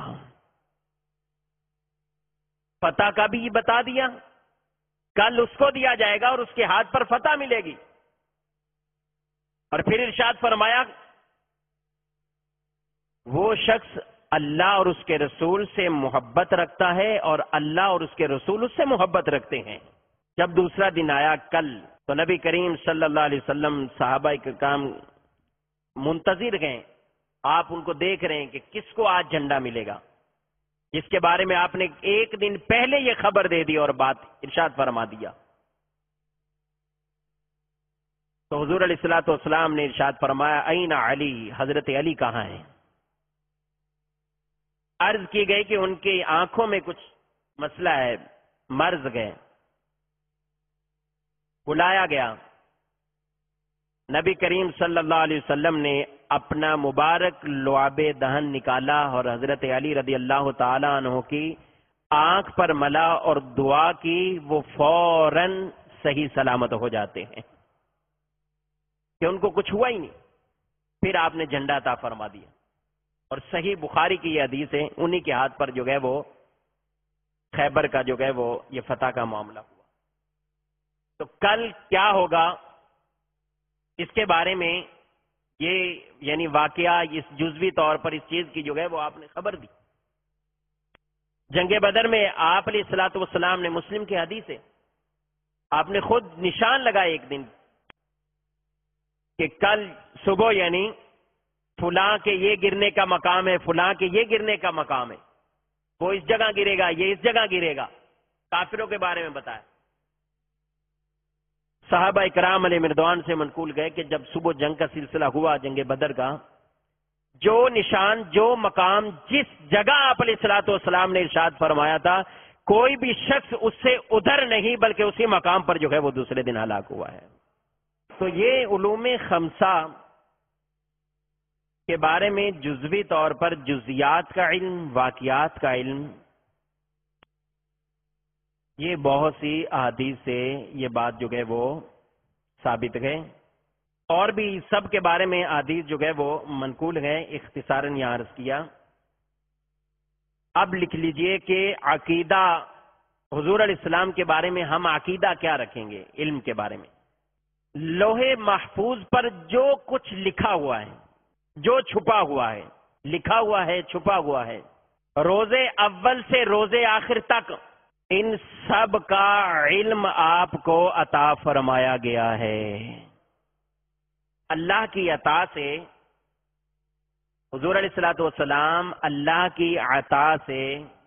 فتح کا بھی بتا دیا، کل اس کو دیا جائے گا اور اس کے ہاتھ پر فتح ملے گی، اور پھر ارشاد فرمایا وہ شخص اللہ اور اس کے رسول سے محبت رکھتا ہے اور اللہ اور اس کے رسول اس سے محبت رکھتے ہیں۔ جب دوسرا دن آیا کل، تو نبی کریم صلی اللہ علیہ وسلم صحابہ کرام منتظر گئے، آپ ان کو دیکھ رہے ہیں کہ کس کو آج جھنڈا ملے گا، جس کے بارے میں آپ نے ایک دن پہلے یہ خبر دے دی اور بات ارشاد فرما دیا۔ تو حضور علیہ الصلوۃ والسلام نے ارشاد فرمایا این علی، حضرت علی کہاں ہیں؟ عرض کی گئی کہ ان کی آنکھوں میں کچھ مسئلہ ہے، مرض گئے، بلایا گیا، نبی کریم صلی اللہ علیہ وسلم نے اپنا مبارک لعاب دہن نکالا اور حضرت علی رضی اللہ تعالی عنہ کی آنکھ پر ملا اور دعا کی، وہ فوراً صحیح سلامت ہو جاتے ہیں کہ ان کو کچھ ہوا ہی نہیں، پھر آپ نے جھنڈا عطا فرما دیا، اور صحیح بخاری کی یہ حدیث ہے، انہی کے ہاتھ پر جو ہے وہ خیبر کا جو ہے وہ یہ فتح کا معاملہ ہوا۔ تو کل کیا ہوگا اس کے بارے میں یہ یعنی واقعہ اس جزوی طور پر اس چیز کی جو ہے وہ آپ نے خبر دی۔ جنگ بدر میں آپ علیہ الصلوۃ والسلام نے، مسلم کی حدیث ہے، آپ نے خود نشان لگائے ایک دن کہ کل صبح یعنی فلاں کے یہ گرنے کا مقام ہے، فلاں کے یہ گرنے کا مقام ہے، وہ اس جگہ گرے گا، یہ اس جگہ گرے گا، کافروں کے بارے میں بتایا۔ صحابہ اکرام علیہ مردوان سے منقول گئے کہ جب صبح جنگ کا سلسلہ ہوا، جنگ بدر کا، جو نشان، جو مقام، جس جگہ آپ علیہ الصلوۃ والسلام نے ارشاد فرمایا تھا، کوئی بھی شخص اس سے ادھر نہیں بلکہ اسی مقام پر جو ہے وہ دوسرے دن ہلاک ہوا ہے۔ تو یہ علوم خمسہ کے بارے میں جزوی طور پر جزیات کا علم، واقعات کا علم، یہ بہت سی احادیث سے یہ بات جو ہے وہ ثابت ہے، اور بھی سب کے بارے میں احادیث جو ہے وہ منقول ہے، اختصاراً یہاں عرض کیا۔ اب لکھ لیجئے کہ عقیدہ حضور علیہ السلام کے بارے میں ہم عقیدہ کیا رکھیں گے؟ علم کے بارے میں لوح محفوظ پر جو کچھ لکھا ہوا ہے، جو چھپا ہوا ہے، لکھا ہوا ہے، چھپا ہوا ہے، روزے اول سے روزے آخر تک، ان سب کا علم آپ کو عطا فرمایا گیا ہے۔ اللہ کی عطا سے، حضور علیہ الصلوۃ والسلام اللہ کی عطا سے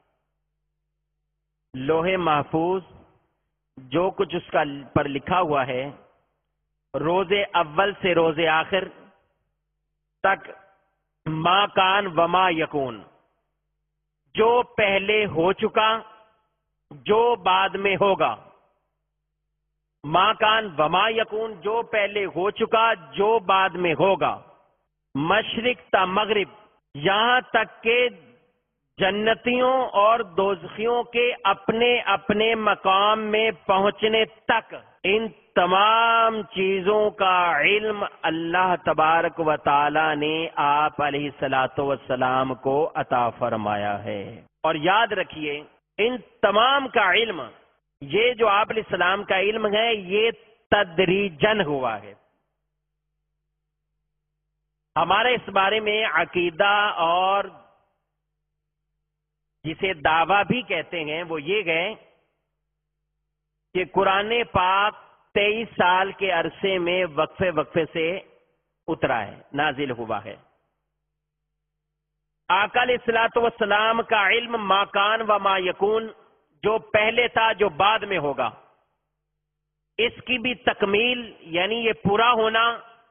لوح محفوظ جو کچھ اس کا پر لکھا ہوا ہے، روزے اول سے روزے آخر تک، ما کان وما یکون، جو پہلے ہو چکا، جو بعد میں ہوگا، ما کان وما یکون، جو پہلے ہو چکا، جو بعد میں ہوگا، مشرق تا مغرب، یہاں تک کہ جنتیوں اور دوزخیوں کے اپنے اپنے مقام میں پہنچنے تک، ان تمام چیزوں کا علم اللہ تبارک و تعالی نے آپ علیہ الصلوۃ والسلام کو عطا فرمایا ہے۔ اور یاد رکھیے، ان تمام کا علم، یہ جو آپ علیہ السلام کا علم ہے، یہ تدریجن ہوا ہے۔ ہمارے اس بارے میں عقیدہ اور جسے دعویٰ بھی کہتے ہیں وہ یہ ہے کہ قرآن پاک تیئیس سال کے عرصے میں وقفے وقفے سے اترا ہے، نازل ہوا ہے۔ آقا علیہ الصلوۃ والسلام کا علم ما کان و ما یکون، جو پہلے تھا، جو بعد میں ہوگا، اس کی بھی تکمیل، یعنی یہ پورا ہونا،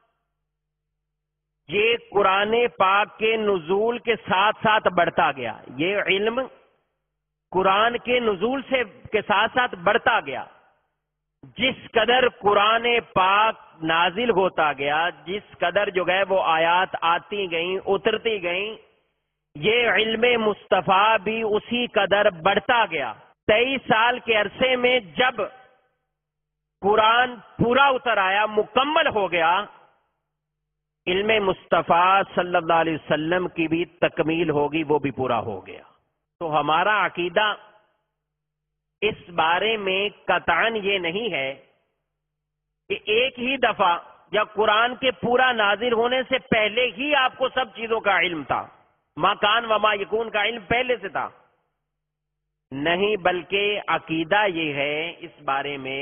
یہ قرآن پاک کے نزول کے ساتھ ساتھ بڑھتا گیا۔ یہ علم قرآن کے نزول سے کے ساتھ ساتھ بڑھتا گیا۔ جس قدر قرآن پاک نازل ہوتا گیا، جس قدر جو ہے وہ آیات آتی گئیں، اترتی گئیں، یہ علم مصطفیٰ بھی اسی قدر بڑھتا گیا۔ تیئیس سال کے عرصے میں جب قرآن پورا اتر آیا، مکمل ہو گیا، علم مصطفیٰ صلی اللہ علیہ وسلم کی بھی تکمیل ہوگی، وہ بھی پورا ہو گیا۔ تو ہمارا عقیدہ اس بارے میں قطعاً یہ نہیں ہے کہ ایک ہی دفعہ یا قرآن کے پورا نازل ہونے سے پہلے ہی آپ کو سب چیزوں کا علم تھا، ما کان و ما یکون کا علم پہلے سے تھا۔ نہیں، بلکہ عقیدہ یہ ہے اس بارے میں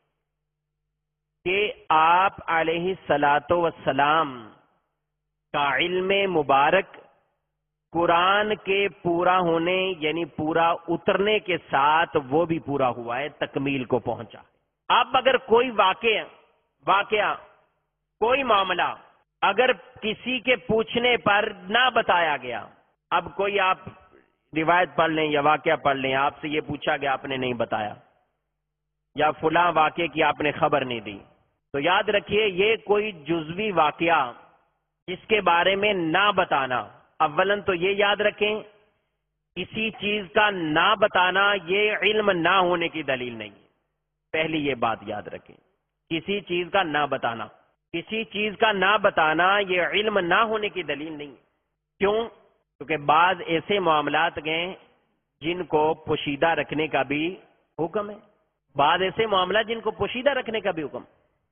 کہ آپ علیہ الصلوۃ والسلام کا علم مبارک قرآن کے پورا ہونے، یعنی پورا اترنے کے ساتھ وہ بھی پورا ہوا ہے، تکمیل کو پہنچا۔ اب اگر کوئی واقعہ واقعہ کوئی معاملہ اگر کسی کے پوچھنے پر نہ بتایا گیا، اب کوئی آپ روایت پڑھ لیں یا واقعہ پڑھ لیں، آپ سے یہ پوچھا گیا، آپ نے نہیں بتایا، یا فلاں واقعے کی آپ نے خبر نہیں دی، تو یاد رکھیے یہ کوئی جزوی واقعہ جس کے بارے میں نہ بتانا، اولاً تو یہ یاد رکھیں، کسی چیز کا نہ بتانا یہ علم نہ ہونے کی دلیل نہیں ہے۔ پہلی یہ بات یاد رکھیں، کسی چیز کا نہ بتانا کسی چیز کا نہ بتانا یہ علم نہ ہونے کی دلیل نہیں ہے۔ کیوں؟ کیونکہ بعض ایسے معاملات گئے جن کو پوشیدہ رکھنے کا بھی حکم ہے، بعض ایسے معاملات جن کو پوشیدہ رکھنے کا بھی حکم،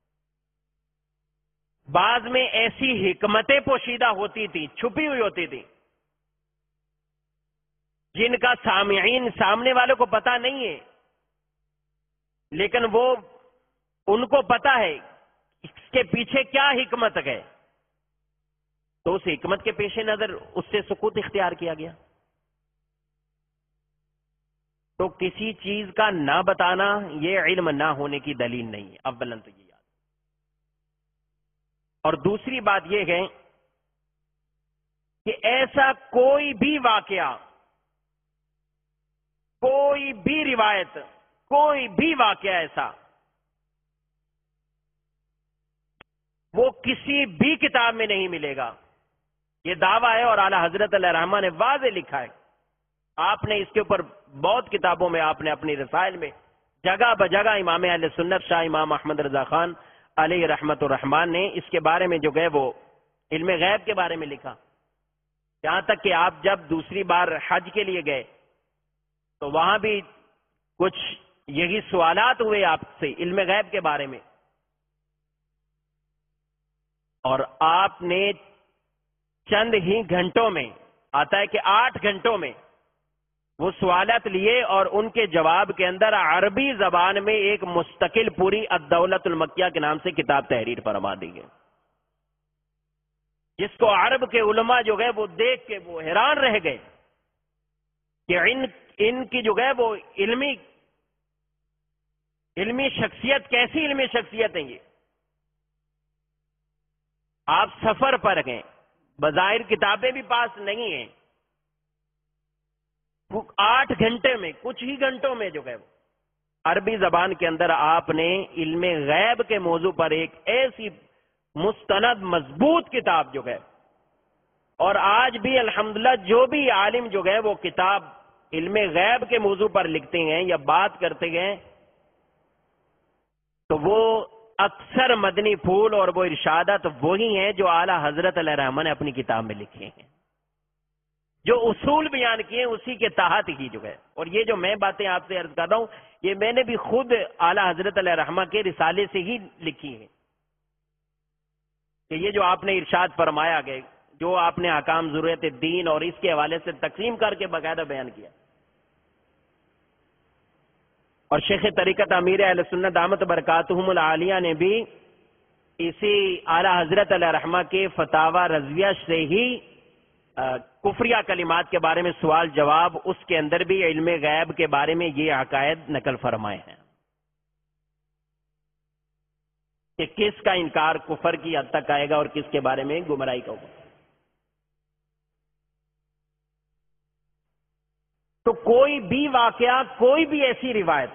بعض میں ایسی حکمتیں پوشیدہ ہوتی تھی، چھپی ہوئی ہوتی تھی، جن کا سامعین، سامنے والوں کو پتا نہیں ہے، لیکن وہ ان کو پتا ہے اس کے پیچھے کیا حکمت ہے، تو اس حکمت کے پیش نظر اس سے سکوت اختیار کیا گیا۔ تو کسی چیز کا نہ بتانا یہ علم نہ ہونے کی دلیل نہیں ہے، اولاً تو یہ یاد۔ اور دوسری بات یہ ہے کہ ایسا کوئی بھی واقعہ، کوئی بھی روایت، کوئی بھی واقعہ ایسا وہ کسی بھی کتاب میں نہیں ملے گا، یہ دعویٰ ہے، اور اعلی حضرت علیہ رحمہ نے واضح لکھا ہے۔ آپ نے اس کے اوپر بہت کتابوں میں، آپ نے اپنی رسائل میں جگہ بجگہ، امام اہل سنت شاہ امام احمد رضا خان علیہ رحمت الرحمان نے اس کے بارے میں جو گئے وہ علم غیب کے بارے میں لکھا، یہاں تک کہ آپ جب دوسری بار حج کے لیے گئے تو وہاں بھی کچھ یہی سوالات ہوئے آپ سے علم غیب کے بارے میں، اور آپ نے چند ہی گھنٹوں میں، آتا ہے کہ آٹھ گھنٹوں میں وہ سوالات لیے اور ان کے جواب کے اندر عربی زبان میں ایک مستقل پوری الدولت المکیہ کے نام سے کتاب تحریر فرما دی گئی، جس کو عرب کے علماء جو گئے وہ دیکھ کے وہ حیران رہ گئے کہ ان ان کی جو ہے وہ علمی علمی شخصیت، کیسی علمی شخصیت ہے یہ؟ آپ سفر پر گئے، بظاہر کتابیں بھی پاس نہیں ہیں، آٹھ گھنٹے میں، کچھ ہی گھنٹوں میں جو ہے وہ عربی زبان کے اندر آپ نے علم غیب کے موضوع پر ایک ایسی مستند مضبوط کتاب جو ہے، اور آج بھی الحمدللہ جو بھی عالم جو ہے وہ کتاب علم غیب کے موضوع پر لکھتے ہیں یا بات کرتے ہیں تو وہ اکثر مدنی پھول اور وہ ارشادات وہی ہیں جو اعلی حضرت علیہ الرحمہ نے اپنی کتاب میں لکھے ہیں، جو اصول بیان کیے اسی کے تحت ہی جو ہے۔ اور یہ جو میں باتیں آپ سے عرض کر رہا ہوں یہ میں نے بھی خود اعلی حضرت علیہ الرحمہ کے رسالے سے ہی لکھی ہیں کہ یہ جو آپ نے ارشاد فرمایا گئے، جو آپ نے احکام ضرورت دین اور اس کے حوالے سے تقسیم کر کے باقاعدہ بیان کیا، اور شیخ طریقت امیر اہل سنت دامت برکاتہم العالیہ نے بھی اسی اعلی حضرت علیہ الرحمہ کے فتاوی رضویہ سے ہی کفریہ کلمات کے بارے میں سوال جواب، اس کے اندر بھی علم غیب کے بارے میں یہ عقائد نقل فرمائے ہیں کہ کس کا انکار کفر کی حد تک آئے گا اور کس کے بارے میں گمراہی کا ہوگا۔ تو کوئی بھی واقعہ، کوئی بھی ایسی روایت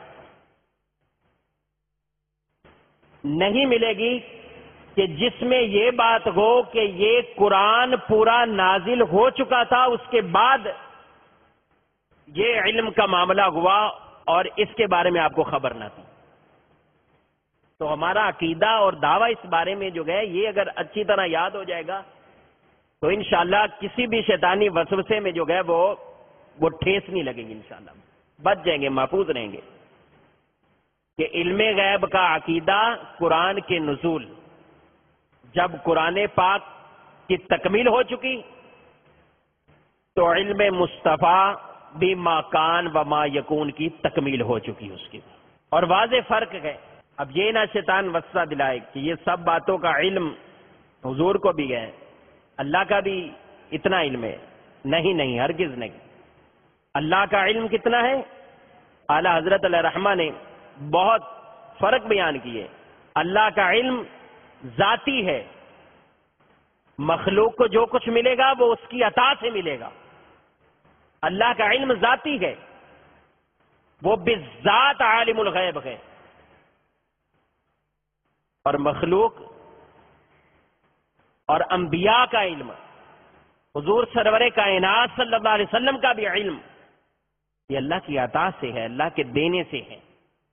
نہیں ملے گی کہ جس میں یہ بات ہو کہ یہ قرآن پورا نازل ہو چکا تھا، اس کے بعد یہ علم کا معاملہ ہوا اور اس کے بارے میں آپ کو خبر نہ تھی۔ تو ہمارا عقیدہ اور دعویٰ اس بارے میں جو ہے یہ اگر اچھی طرح یاد ہو جائے گا تو انشاءاللہ کسی بھی شیطانی وسوسے میں جو ہے وہ وہ ٹھیس نہیں لگے گی، انشاءاللہ بچ جائیں گے، محفوظ رہیں گے کہ علم غیب کا عقیدہ قرآن کے نزول، جب قرآن پاک کی تکمیل ہو چکی تو علم مصطفیٰ بھی ما کان و ما یکون کی تکمیل ہو چکی اس کی، اور واضح فرق ہے۔ اب یہ نہ شیطان وسوسہ دلائے کہ یہ سب باتوں کا علم حضور کو بھی ہے، اللہ کا بھی اتنا علم ہے، نہیں نہیں ہرگز نہیں۔ اللہ کا علم کتنا ہے؟ اعلی حضرت علیہ الرحمہ نے بہت فرق بیان کیے۔ اللہ کا علم ذاتی ہے، مخلوق کو جو کچھ ملے گا وہ اس کی عطا سے ملے گا۔ اللہ کا علم ذاتی ہے، وہ بالذات عالم الغیب ہے، اور مخلوق اور انبیاء کا علم، حضور سرور کائنات صلی اللہ علیہ وسلم کا بھی علم، یہ اللہ کی عطا سے ہے، اللہ کے دینے سے ہے۔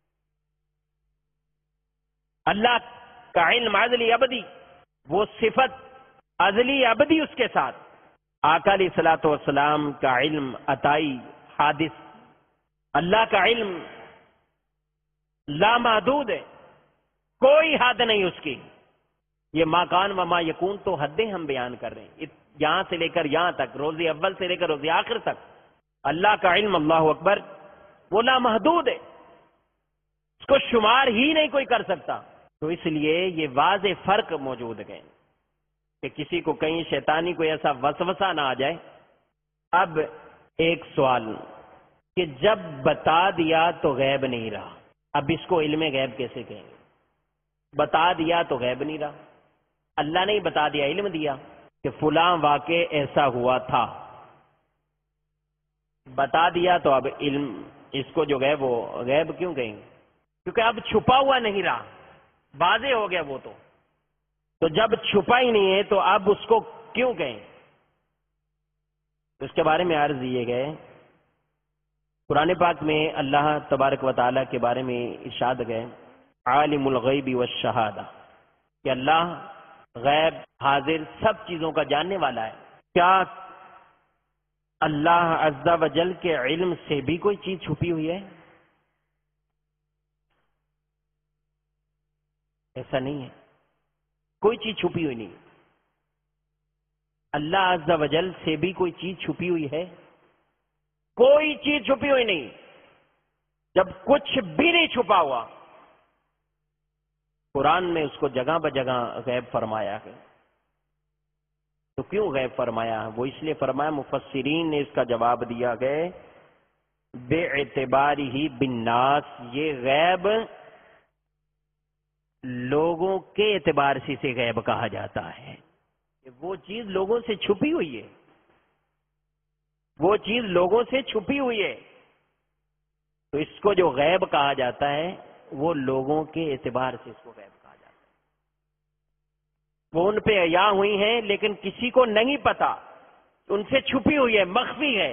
اللہ کا علم ازلی ابدی، وہ صفت ازلی ابدی اس کے ساتھ۔ آقا علیہ الصلوۃ والسلام کا علم عطائی حادث، اللہ کا علم لامحدود ہے، کوئی حد نہیں اس کی۔ یہ ما کان و ما یکون تو حدیں ہم بیان کر رہے ہیں، یہاں سے لے کر یہاں تک، روز اول سے لے کر روز آخر تک اللہ کا علم، اللہ اکبر، وہ لامحدود ہے، اس کو شمار ہی نہیں کوئی کر سکتا۔ تو اس لیے یہ واضح فرق موجود ہے کہ کسی کو کہیں شیطانی کوئی ایسا وسوسہ نہ آ جائے۔ اب ایک سوال کہ جب بتا دیا تو غیب نہیں رہا، اب اس کو علم غیب کیسے کہیں گے؟ بتا دیا تو غیب نہیں رہا، اللہ نے ہی بتا دیا، علم دیا کہ فلاں واقع ایسا ہوا تھا، بتا دیا تو اب علم اس کو جو ہے وہ غیب کیوں کہیں گے؟ کیونکہ اب چھپا ہوا نہیں رہا، واضح ہو گیا وہ تو تو جب چھپا ہی نہیں ہے تو اب اس کو کیوں کہیں؟ اس کے بارے میں عرض دیے گئے، قرآن پاک میں اللہ تبارک و تعالیٰ کے بارے میں ارشاد گئے عالم الغیب والشہادہ، کہ اللہ غیب حاضر سب چیزوں کا جاننے والا ہے۔ کیا اللہ عز و جل کے علم سے بھی کوئی چیز چھپی ہوئی ہے؟ ایسا نہیں ہے، کوئی چیز چھپی ہوئی نہیں۔ اللہ عز و جل سے بھی کوئی چیز چھپی ہوئی ہے؟ کوئی چیز چھپی ہوئی نہیں۔ جب کچھ بھی نہیں چھپا ہوا، قرآن میں اس کو جگہ بجگہ غیب فرمایا ہے۔ تو کیوں غیب فرمایا؟ وہ اس لیے فرمایا، مفسرین نے اس کا جواب دیا ہے بے اعتباری ہی بالناس، یہ غیب لوگوں کے اعتبار سے اسے غیب کہا جاتا ہے۔ وہ چیز لوگوں سے چھپی ہوئی ہے، وہ چیز لوگوں سے چھپی ہوئی ہے، تو اس کو جو غیب کہا جاتا ہے وہ لوگوں کے اعتبار سے اس کو غیب کہا جاتا ہے۔ وہ ان پہ عیا ہوئی ہیں لیکن کسی کو نہیں پتا، ان سے چھپی ہوئی ہے، مخفی ہے۔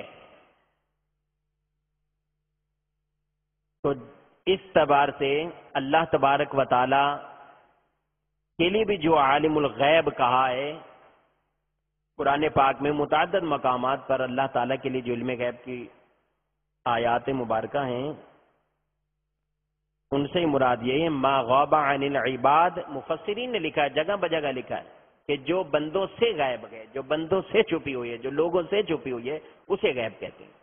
تو اس اعتبار سے اللہ تبارک و تعالی کے لیے بھی جو عالم الغیب کہا ہے، قرآن پاک میں متعدد مقامات پر اللہ تعالیٰ کے لیے جو علم غیب کی آیات مبارکہ ہیں، ان سے مراد یہ ہے ما غاب عن العباد۔ مفسرین نے لکھا ہے، جگہ بجگہ لکھا ہے کہ جو بندوں سے غائب گئے، جو بندوں سے چھپی ہوئی ہے، جو لوگوں سے چھپی ہوئی ہے، اسے غیب کہتے ہیں۔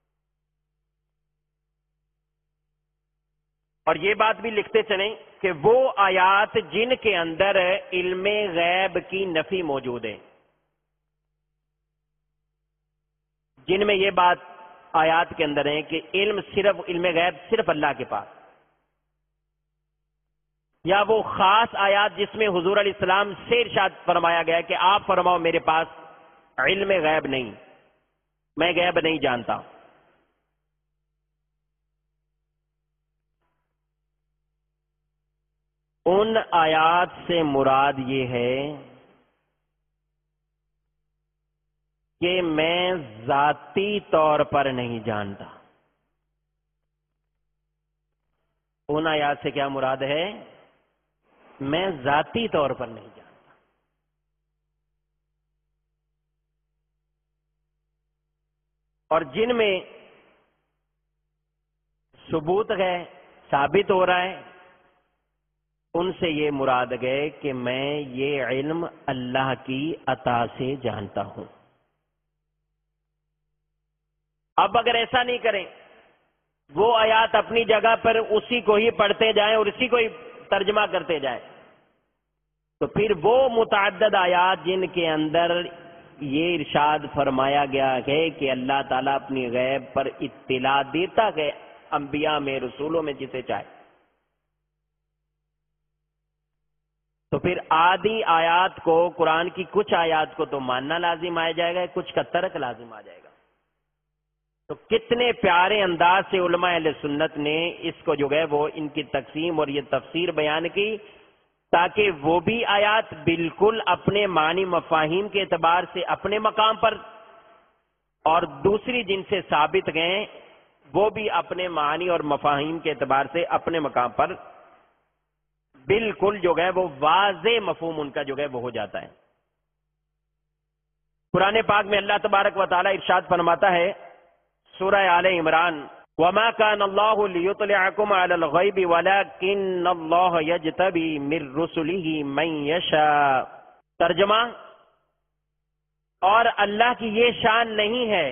اور یہ بات بھی لکھتے چلیں کہ وہ آیات جن کے اندر علم غیب کی نفی موجود ہے، جن میں یہ بات آیات کے اندر ہے کہ علم صرف علم غیب صرف اللہ کے پاس، یا وہ خاص آیات جس میں حضور علیہ السلام سے ارشاد فرمایا گیا کہ آپ فرماؤ میرے پاس علم غیب نہیں، میں غیب نہیں جانتا، ان آیات سے مراد یہ ہے کہ میں ذاتی طور پر نہیں جانتا۔ ان آیات سے کیا مراد ہے؟ میں ذاتی طور پر نہیں جانتا۔ اور جن میں ثبوت ہے، ثابت ہو رہا ہے، ان سے یہ مراد گئے کہ میں یہ علم اللہ کی عطا سے جانتا ہوں۔ اب اگر ایسا نہیں کریں، وہ آیات اپنی جگہ پر اسی کو ہی پڑھتے جائیں اور اسی کو ہی ترجمہ کرتے جائیں، تو پھر وہ متعدد آیات جن کے اندر یہ ارشاد فرمایا گیا ہے کہ اللہ تعالیٰ اپنی غیب پر اطلاع دیتا ہے انبیاء میں، رسولوں میں، جسے چاہے، تو پھر آدھی آیات کو، قرآن کی کچھ آیات کو تو ماننا لازم آ جائے گا، کچھ کا ترک لازم آ جائے گا۔ تو کتنے پیارے انداز سے علماء اہل سنت نے اس کو جو ہے وہ ان کی تقسیم اور یہ تفسیر بیان کی، تاکہ وہ بھی آیات بالکل اپنے معنی مفاہیم کے اعتبار سے اپنے مقام پر، اور دوسری جن سے ثابت گئے وہ بھی اپنے معنی اور مفاہیم کے اعتبار سے اپنے مقام پر بالکل جو ہے وہ واضح مفہوم ان کا جو ہے وہ ہو جاتا ہے۔ قرآن پاک میں اللہ تبارک و تعالی ارشاد فرماتا ہے سورہ آل عمران، وَمَا كَانَ اللَّهُ لِيُطْلِعَكُمْ عَلَى الْغَيْبِ وَلَكِنَّ اللَّهَ يَجْتَبِي مِن رُّسُلِهِ مَن يَشَاءُ۔ ترجمہ، اور اللہ کی یہ شان نہیں ہے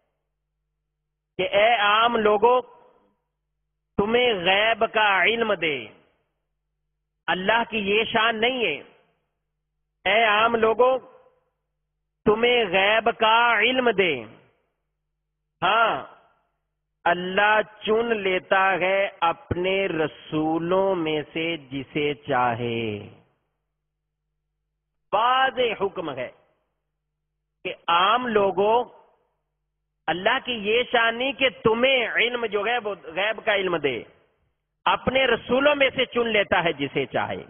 کہ اے عام لوگوں تمہیں غیب کا علم دے، اللہ کی یہ شان نہیں ہے اے عام لوگوں تمہیں غیب کا علم دے، ہاں اللہ چن لیتا ہے اپنے رسولوں میں سے جسے چاہے۔ واضح حکم ہے کہ عام لوگوں اللہ کی یہ شان نہیں کہ تمہیں علم جو ہے وہ غیب کا علم دے، اپنے رسولوں میں سے چن لیتا ہے جسے چاہے۔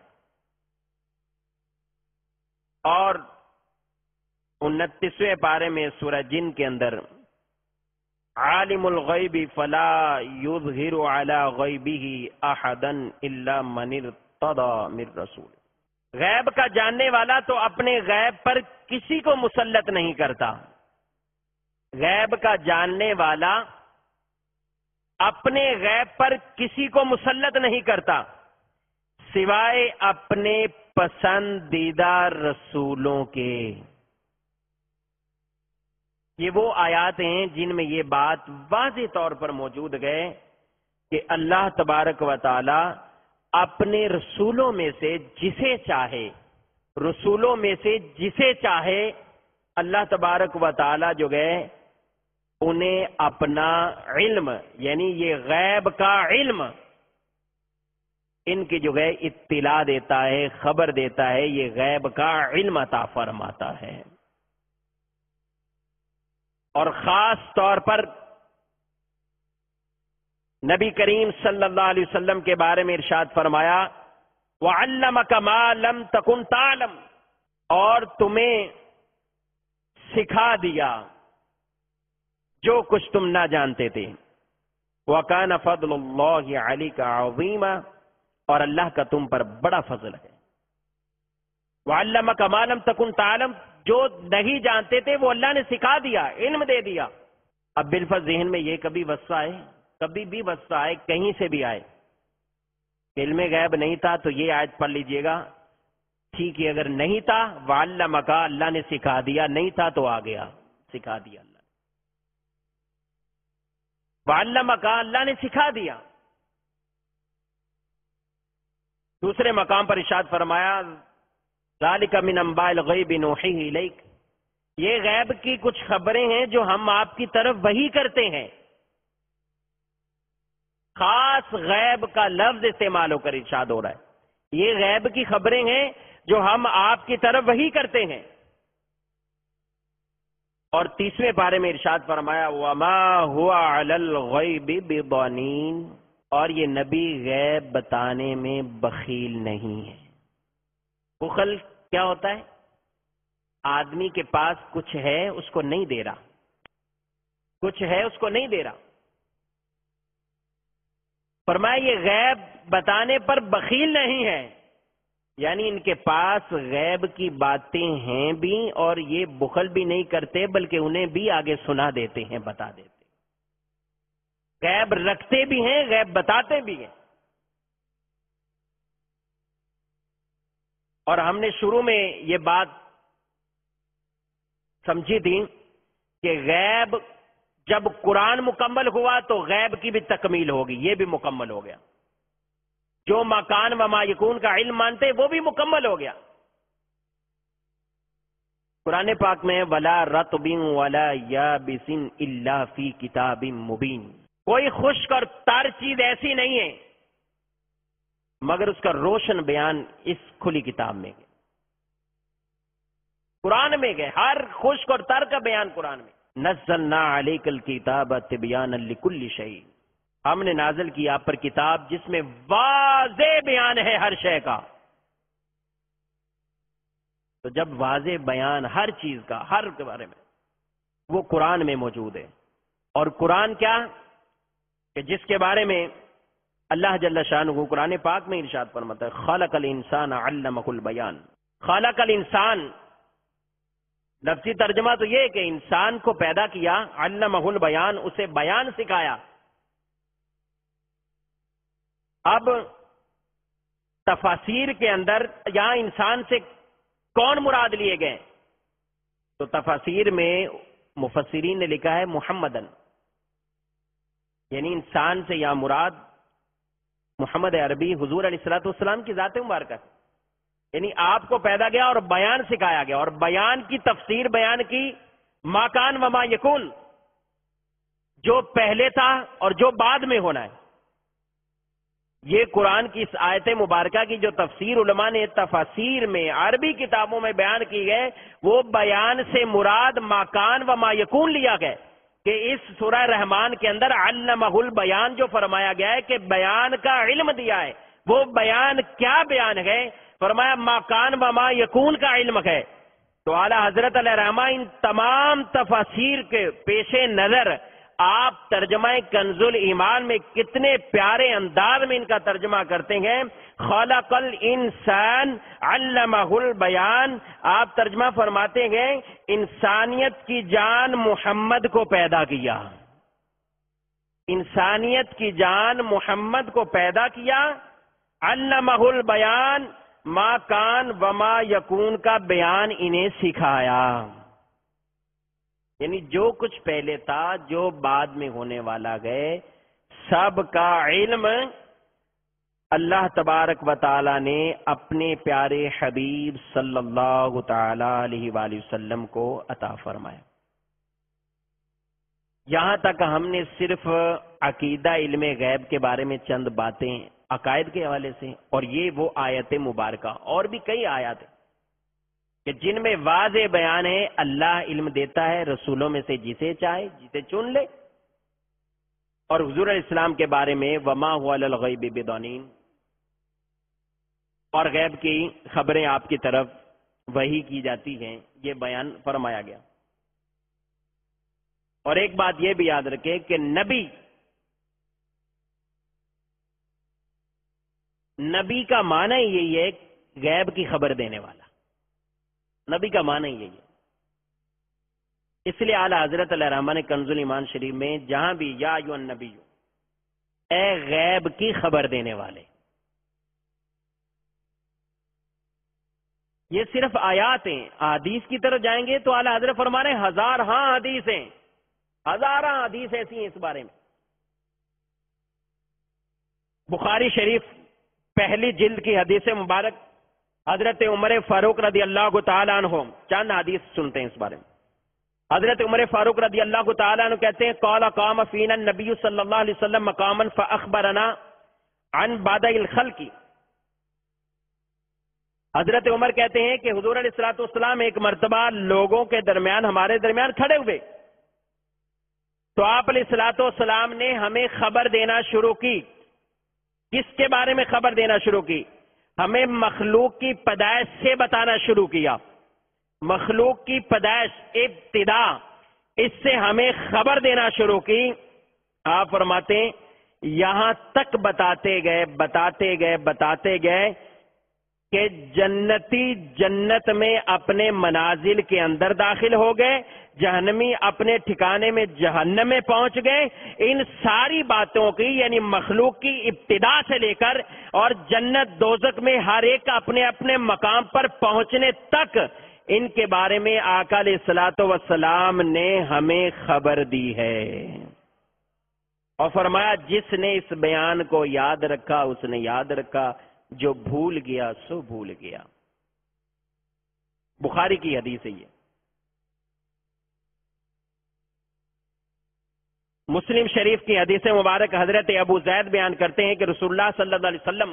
اور انتیسویں پارے میں سورہ جن کے اندر عالم الغیب فلا یظہر علی غیبہ احدا الا من ارتضی من رسول۔ غیب کا جاننے والا تو اپنے غیب پر کسی کو مسلط نہیں کرتا، غیب کا جاننے والا اپنے غیب پر کسی کو مسلط نہیں کرتا، سوائے اپنے پسندیدہ رسولوں کے. یہ وہ آیات ہیں جن میں یہ بات واضح طور پر موجود ہے کہ اللہ تبارک و تعالی اپنے رسولوں میں سے جسے چاہے رسولوں میں سے جسے چاہے اللہ تبارک و تعالی جو ہے انہیں اپنا علم، یعنی یہ غیب کا علم، ان کی جو ہے اطلاع دیتا ہے، خبر دیتا ہے، یہ غیب کا علم عطا فرماتا ہے. اور خاص طور پر نبی کریم صلی اللہ علیہ وسلم کے بارے میں ارشاد فرمایا وَعَلَّمَكَ مَا لَمْ تَكُنْ تَعْلَمْ، اور تمہیں سکھا دیا جو کچھ تم نہ جانتے تھے. وَكَانَ فَضْلُ اللَّهِ عَلَيْكَ عَظِيمًا، اور اللہ کا تم پر بڑا فضل ہے. وَعَلَّمَكَ مَا لَمْ تَكُنْ تَعْلَمْ، جو نہیں جانتے تھے وہ اللہ نے سکھا دیا، علم دے دیا. اب بالفرض ذہن میں یہ کبھی وسوسہ آئے، کبھی بھی وسوسہ آئے، کہیں سے بھی آئے، علم غیب نہیں تھا تو یہ آیت پڑھ لیجئے گا. ٹھیک ہے، اگر نہیں تھا وَعَلَّمَكَ، اللہ نے سکھا دیا، نہیں تھا تو آ گیا، سکھا دیا اللہ. وَعَلَّمَكَ، اللہ نے سکھا دیا. دوسرے مقام پر ارشاد فرمایا ذَلِكَ مِنْ أَنْبَاءِ الْغَيْبِ نُوحِيهِ إِلَيْكَ، یہ غیب کی کچھ خبریں ہیں جو ہم آپ کی طرف وحی کرتے ہیں. خاص غیب کا لفظ استعمال ہو کر ارشاد ہو رہا ہے، یہ غیب کی خبریں ہیں جو ہم آپ کی طرف وحی کرتے ہیں. اور تیسرے پارے میں ارشاد فرمایا وَمَا هُوَ عَلَى الْغَيْبِ بِضَنِينٍ، اور یہ نبی غیب بتانے میں بخیل نہیں ہے. بخل کیا ہوتا ہے؟ آدمی کے پاس کچھ ہے اس کو نہیں دے رہا، کچھ ہے اس کو نہیں دے رہا. فرمایا یہ غیب بتانے پر بخیل نہیں ہے، یعنی ان کے پاس غیب کی باتیں ہیں بھی اور یہ بخل بھی نہیں کرتے بلکہ انہیں بھی آگے سنا دیتے ہیں، بتا دیتے. غیب رکھتے بھی ہیں، غیب بتاتے بھی ہیں. اور ہم نے شروع میں یہ بات سمجھی تھی کہ غیب جب قرآن مکمل ہوا تو غیب کی بھی تکمیل ہوگی، یہ بھی مکمل ہو گیا. جو مکان و ما یکون کا علم مانتے وہ بھی مکمل ہو گیا. قرآن پاک میں وَلَا رَطْبٍ وَلَا يَابِسٍ إِلَّا فِي كِتَابٍ مُبِينٍ، کوئی خشک اور تر چیز ایسی نہیں ہے مگر اس کا روشن بیان اس کھلی کتاب میں گئے، قرآن میں گئے. ہر خشک اور تر کا بیان قرآن میں. نزلنا علیک الکتاب تبیانا لکل شیء، ہم نے نازل کیا آپ پر کتاب جس میں واضح بیان ہے ہر شے کا. تو جب واضح بیان ہر چیز کا، ہر کے بارے میں، وہ قرآن میں موجود ہے. اور قرآن کیا کہ جس کے بارے میں اللہ جل شانہ قرآن پاک میں ارشاد فرماتا ہے خلق الانسان علمہ البیان. خلق الانسان لفظی ترجمہ تو یہ کہ انسان کو پیدا کیا، علمہ البیان، اسے بیان سکھایا. اب تفاسیر کے اندر یہاں انسان سے کون مراد لیے گئے؟ تو تفاسیر میں مفسرین نے لکھا ہے محمدن، یعنی انسان سے یہاں مراد محمد عربی حضور علیہ الصلوۃ والسلام کی ذات مبارکہ، یعنی آپ کو پیدا گیا اور بیان سکھایا گیا. اور بیان کی تفسیر بیان کی ما کان و ما یکون، جو پہلے تھا اور جو بعد میں ہونا ہے. یہ قرآن کی اس آیت مبارکہ کی جو تفسیر علماء نے تفاسیر میں عربی کتابوں میں بیان کی گئے، وہ بیان سے مراد ما کان و ما یکون لیا گیا کہ اس سورہ رحمان کے اندر علمہ البیان جو فرمایا گیا ہے کہ بیان کا علم دیا ہے. وہ بیان کیا بیان ہے؟ فرمایا ما کان و ما یکون کا علم ہے. تو اعلیٰ حضرت علیہ رحمہ ان تمام تفاسیر کے پیش نظر آپ ترجمہ کنز الایمان میں کتنے پیارے انداز میں ان کا ترجمہ کرتے ہیں. خلق الانسان علمہ البیان، آپ ترجمہ فرماتے ہیں انسانیت کی جان محمد کو پیدا کیا. انسانیت کی جان محمد کو پیدا کیا علمہ البیان، ما کان وما یکون کا بیان انہیں سکھایا. یعنی جو کچھ پہلے تھا، جو بعد میں ہونے والا گئے، سب کا علم اللہ تبارک و تعالی نے اپنے پیارے حبیب صلی اللہ تعالی علیہ وآلہ وسلم کو عطا فرمایا. یہاں تک ہم نے صرف عقیدہ علم غیب کے بارے میں چند باتیں عقائد کے حوالے سے، اور یہ وہ آیت مبارکہ، اور بھی کئی آیات ہیں کہ جن میں واضح بیان ہے اللہ علم دیتا ہے رسولوں میں سے جسے چاہے، جسے چن لے. اور حضور علیہ السلام کے بارے میں وما هو علی الغیب بضنین، اور غیب کی خبریں آپ کی طرف وحی کی جاتی ہیں، یہ بیان فرمایا گیا. اور ایک بات یہ بھی یاد رکھے کہ نبی نبی کا معنی یہی ہے غیب کی خبر دینے والا. نبی کا معنی یہی ہے. اس لیے اعلیٰ حضرت علیہ رحمہ نے کنز الایمان شریف میں جہاں بھی یا ایھا النبی، اے غیب کی خبر دینے والے، یہ صرف آیات ہیں. حدیث کی طرف جائیں گے تو اعلیٰ حضرت فرما رہے ہیں ہزار ہاں حدیث ہیں، ہزارہ حدیث ایسی ہیں اس بارے میں. بخاری شریف پہلی جلد کی حدیث مبارک، حضرت عمر فاروق رضی اللہ تعالیٰ عنہ، چند حدیث سنتے ہیں اس بارے میں. حضرت عمر فاروق رضی اللہ تعالیٰ عنہ کہتے ہیں قال قام فینا النبی صلی اللہ علیہ وسلم مقاما فاخبرنا عن بدء الخلق. حضرت عمر کہتے ہیں کہ حضور علیہ الصلوۃ والسلام ایک مرتبہ لوگوں کے درمیان، ہمارے درمیان کھڑے ہوئے، تو آپ علیہ الصلوۃ والسلام نے ہمیں خبر دینا شروع کی. کس کے بارے میں خبر دینا شروع کی؟ ہمیں مخلوق کی پیدائش سے بتانا شروع کیا. مخلوق کی پیدائش، ابتدا، اس سے ہمیں خبر دینا شروع کی. آپ فرماتے ہیں یہاں تک بتاتے گئے بتاتے گئے بتاتے گئے کہ جنتی جنت میں اپنے منازل کے اندر داخل ہو گئے، جہنمی اپنے ٹھکانے میں جہنم میں پہنچ گئے. ان ساری باتوں کی، یعنی مخلوق کی ابتدا سے لے کر اور جنت دوزخ میں ہر ایک اپنے اپنے مقام پر پہنچنے تک، ان کے بارے میں آقا علیہ الصلوۃ والسلام نے ہمیں خبر دی ہے. اور فرمایا جس نے اس بیان کو یاد رکھا اس نے یاد رکھا، جو بھول گیا سو بھول گیا. بخاری کی حدیث ہے یہ. مسلم شریف کی حدیث مبارک حضرت ابو زید بیان کرتے ہیں کہ رسول اللہ صلی اللہ علیہ وسلم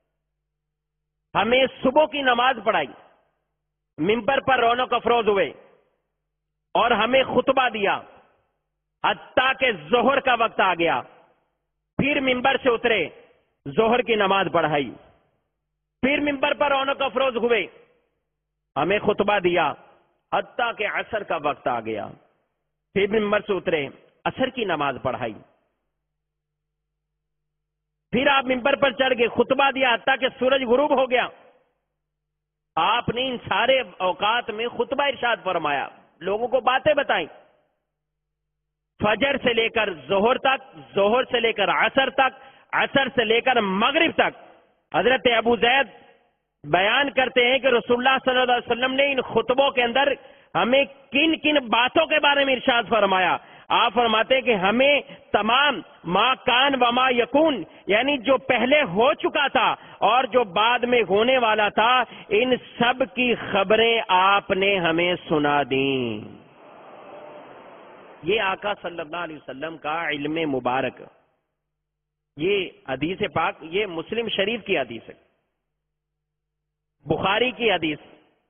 ہمیں صبح کی نماز پڑھائی، ممبر پر رونق افروز ہوئے اور ہمیں خطبہ دیا حتیٰ کہ ظہر کا وقت آ گیا. پھر ممبر سے اترے، ظہر کی نماز پڑھائی، پھر ممبر پر رونق افروز ہوئے، ہمیں خطبہ دیا حتیٰ کہ عصر کا وقت آ گیا. پھر ممبر سے اترے، عصر کی نماز پڑھائی، پھر آپ ممبر پر چڑھ گئے، خطبہ دیا حتیٰ کہ سورج غروب ہو گیا. آپ نے ان سارے اوقات میں خطبہ ارشاد فرمایا، لوگوں کو باتیں بتائیں، فجر سے لے کر ظہر تک، ظہر سے لے کر عصر تک، عصر سے لے کر مغرب تک. حضرت ابو زید بیان کرتے ہیں کہ رسول اللہ صلی اللہ علیہ وسلم نے ان خطبوں کے اندر ہمیں کن کن باتوں کے بارے میں ارشاد فرمایا. آپ فرماتے ہیں کہ ہمیں تمام ما کان و ما یکون، یعنی جو پہلے ہو چکا تھا اور جو بعد میں ہونے والا تھا، ان سب کی خبریں آپ نے ہمیں سنا دیں. یہ آقا صلی اللہ علیہ وسلم کا علم مبارک، یہ حدیث پاک، یہ مسلم شریف کی حدیث ہے، بخاری کی حدیث.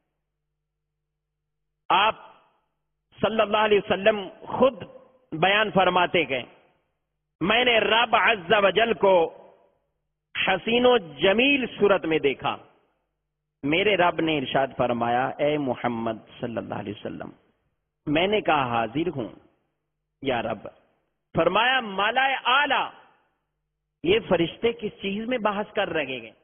آپ صلی اللہ علیہ وسلم خود بیان فرماتے گئے میں نے رب عز و جل کو حسین و جمیل صورت میں دیکھا. میرے رب نے ارشاد فرمایا اے محمد صلی اللہ علیہ وسلم. میں نے کہا حاضر ہوں یا رب. فرمایا مالائے اعلی، یہ فرشتے کس چیز میں بحث کر رہے گے؟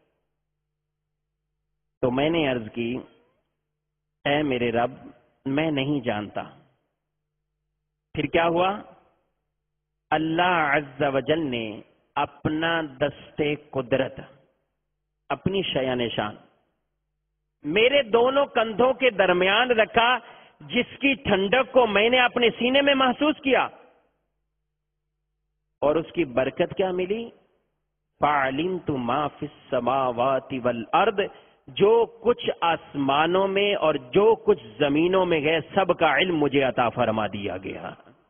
تو میں نے عرض کی اے میرے رب میں نہیں جانتا. پھر کیا ہوا؟ اللہ عز و جل نے اپنا دستے قدرت اپنی شایان شان میرے دونوں کندھوں کے درمیان رکھا، جس کی ٹھنڈک کو میں نے اپنے سینے میں محسوس کیا، اور اس کی برکت کیا ملی؟ فَعَلِمْتُ مَا فِي السَّمَاوَاتِ وَالْأَرْضِ، جو کچھ آسمانوں میں اور جو کچھ زمینوں میں ہے سب کا علم مجھے عطا فرما دیا گیا۔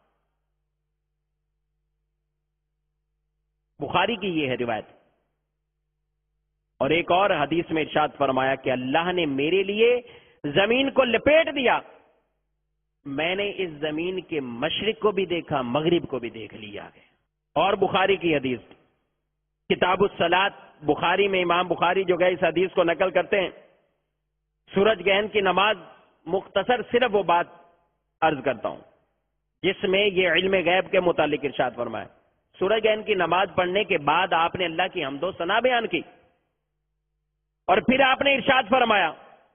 بخاری کی یہ ہے روایت۔ اور ایک اور حدیث میں ارشاد فرمایا کہ اللہ نے میرے لیے زمین کو لپیٹ دیا، میں نے اس زمین کے مشرق کو بھی دیکھا، مغرب کو بھی دیکھ لیا ہے۔ اور بخاری کی حدیث کتاب الصلاۃ، بخاری میں امام بخاری جو گئے اس حدیث کو نقل کرتے ہیں، سورج گہن کی نماز، مختصر صرف وہ بات عرض کرتا ہوں جس میں یہ علم غیب کے متعلق ارشاد فرمایا۔ سورج گہن کی نماز پڑھنے کے بعد آپ نے اللہ کی حمد و ثنا بیان کی، اور پھر آپ نے ارشاد فرمایا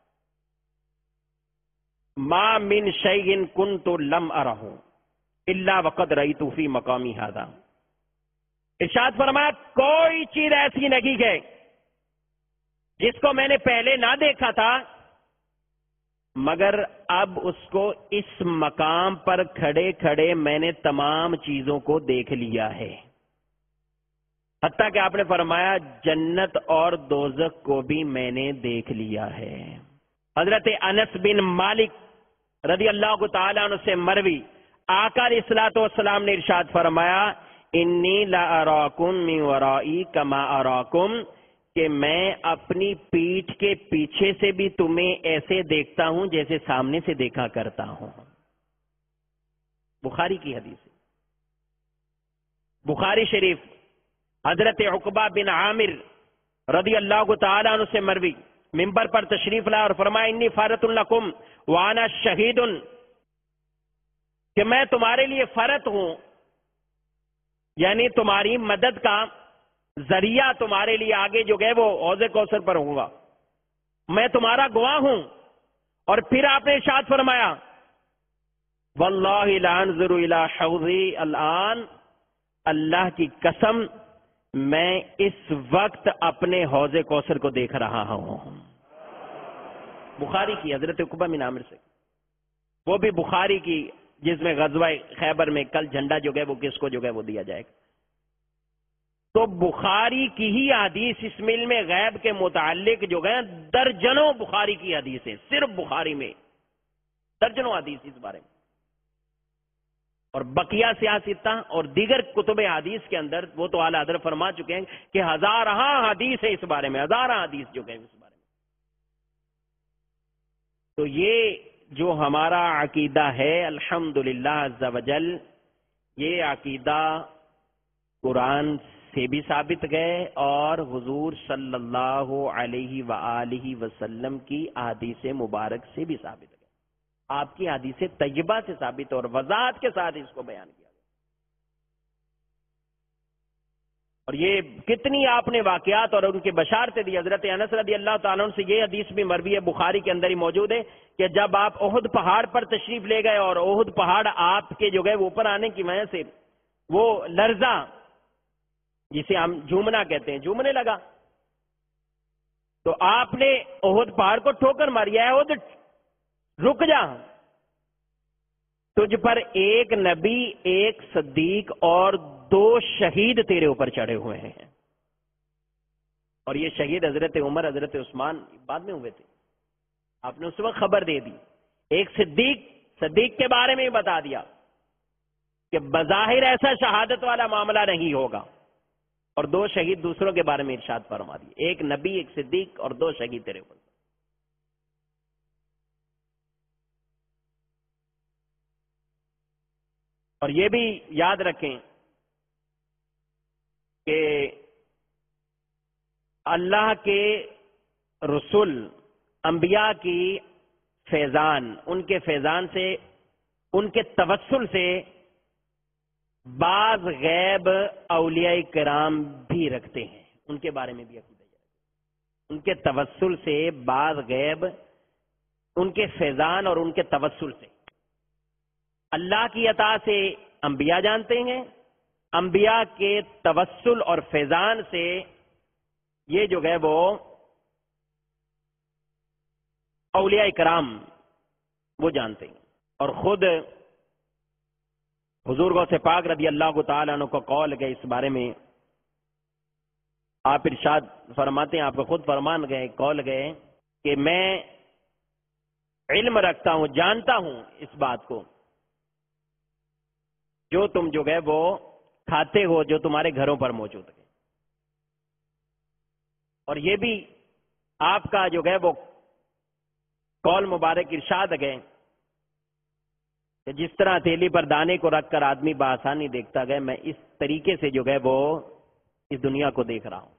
ما من شیء کنت لم ارہ الا وقد رأیت فی مقامی ھذا، ارشاد فرمایا کوئی چیز ایسی نہیں ہے جس کو میں نے پہلے نہ دیکھا تھا مگر اب اس کو اس مقام پر کھڑے کھڑے میں نے تمام چیزوں کو دیکھ لیا ہے، حتیٰ کہ آپ نے فرمایا جنت اور دوزخ کو بھی میں نے دیکھ لیا ہے۔ حضرت انس بن مالک رضی اللہ تعالیٰ عنہ سے مروی، آقا علیہ الصلوۃ والسلام نے ارشاد فرمایا انی لا اراکم من ورائی کما اراکم، کہ میں اپنی پیٹھ کے پیچھے سے بھی تمہیں ایسے دیکھتا ہوں جیسے سامنے سے دیکھا کرتا ہوں۔ بخاری کی حدیث، بخاری شریف، حضرت عقبہ بن عامر رضی اللہ تعالیٰ عنہ سے مروی، منبر پر تشریف لا اور فرمایا انی فارۃ لکم وانا شہید، کہ میں تمہارے لیے فرت ہوں، یعنی تمہاری مدد کا ذریعہ تمہارے لیے آگے جو گئے وہ حوض کوثر پر ہوں گا، میں تمہارا گواہ ہوں۔ اور پھر آپ نے ارشاد فرمایا واللہ لا انظر الی حوضی الان، اللہ کی قسم میں اس وقت اپنے حوض کوثر کو دیکھ رہا ہوں۔ بخاری کی حضرت عقبہ بن عامر سے، وہ بھی بخاری کی، جس میں غزوہ خیبر میں کل جھنڈا جو گئے وہ کس کو جو گئے وہ دیا جائے گا۔ تو بخاری کی ہی حدیث اس علم میں غیب کے متعلق جو گئے درجنوں بخاری کی حدیثیں، صرف بخاری میں درجنوں حدیث اس بارے میں، اور بقیہ سیاستہ اور دیگر کتب حدیث کے اندر وہ تو اعلیٰ حضرت فرما چکے ہیں کہ ہزارہ حدیث ہے اس بارے میں، ہزارہ حدیث جو گئے اس بارے میں۔ تو یہ جو ہمارا عقیدہ ہے الحمدللہ عز وجل، یہ عقیدہ قرآن سے بھی ثابت گئے اور حضور صلی اللہ علیہ وآلہ وسلم کی احادیث مبارک سے بھی ثابت گئے، آپ کی حدیث طیبہ سے ثابت اور وضاحت کے ساتھ اس کو بیان کیا گیا۔ اور یہ کتنی آپ نے واقعات اور ان کی بشارتیں دی۔ حضرت انس رضی اللہ تعالیٰ عنہ سے یہ حدیث بھی مروی ہے، بخاری کے اندر ہی موجود ہے، کہ جب آپ احد پہاڑ پر تشریف لے گئے اور احد پہاڑ آپ کے جو گئے وہ اوپر آنے کی وجہ سے وہ لرزہ، جسے ہم جھومنا کہتے ہیں، جھومنے لگا، تو آپ نے احد پہاڑ کو ٹھوکر ماری، ہے احد رک جا، تجھ پر ایک نبی، ایک صدیق اور دو شہید تیرے اوپر چڑھے ہوئے ہیں۔ اور یہ شہید حضرت عمر، حضرت عثمان بعد میں ہوئے تھے، آپ نے اس وقت خبر دے دی۔ ایک صدیق صدیق کے بارے میں بتا دیا کہ بظاہر ایسا شہادت والا معاملہ نہیں ہوگا، اور دو شہید دوسروں کے بارے میں ارشاد فرما دیے، ایک نبی، ایک صدیق اور دو شہید تیرے اوپر۔ اور یہ بھی یاد رکھیں کہ اللہ کے رسول انبیاء کی فیضان، ان کے فیضان سے، ان کے توسل سے بعض غیب اولیاء کرام بھی رکھتے ہیں، ان کے بارے میں بھی عقیدہ ہے، ان کے توسل سے بعض غیب، ان کے فیضان اور ان کے توسل سے اللہ کی عطا سے انبیاء جانتے ہیں، انبیاء کے توسل اور فیضان سے یہ جو ہے وہ اولیاء کرام وہ جانتے ہیں. اور خود حضور غوث پاک رضی اللہ تعالیٰ عنہ کو قول گئے اس بارے میں، آپ ارشاد فرماتے ہیں، آپ کو خود فرمان گئے، قول گئے کہ میں علم رکھتا ہوں، جانتا ہوں اس بات کو جو تم جو ہے وہ کھاتے ہو، جو تمہارے گھروں پر موجود ہے. اور یہ بھی آپ کا جو ہے وہ قول مبارک ارشاد گئے کہ جس طرح تیلی پر دانے کو رکھ کر آدمی بآسانی دیکھتا گئے، میں اس طریقے سے جو ہے وہ اس دنیا کو دیکھ رہا ہوں.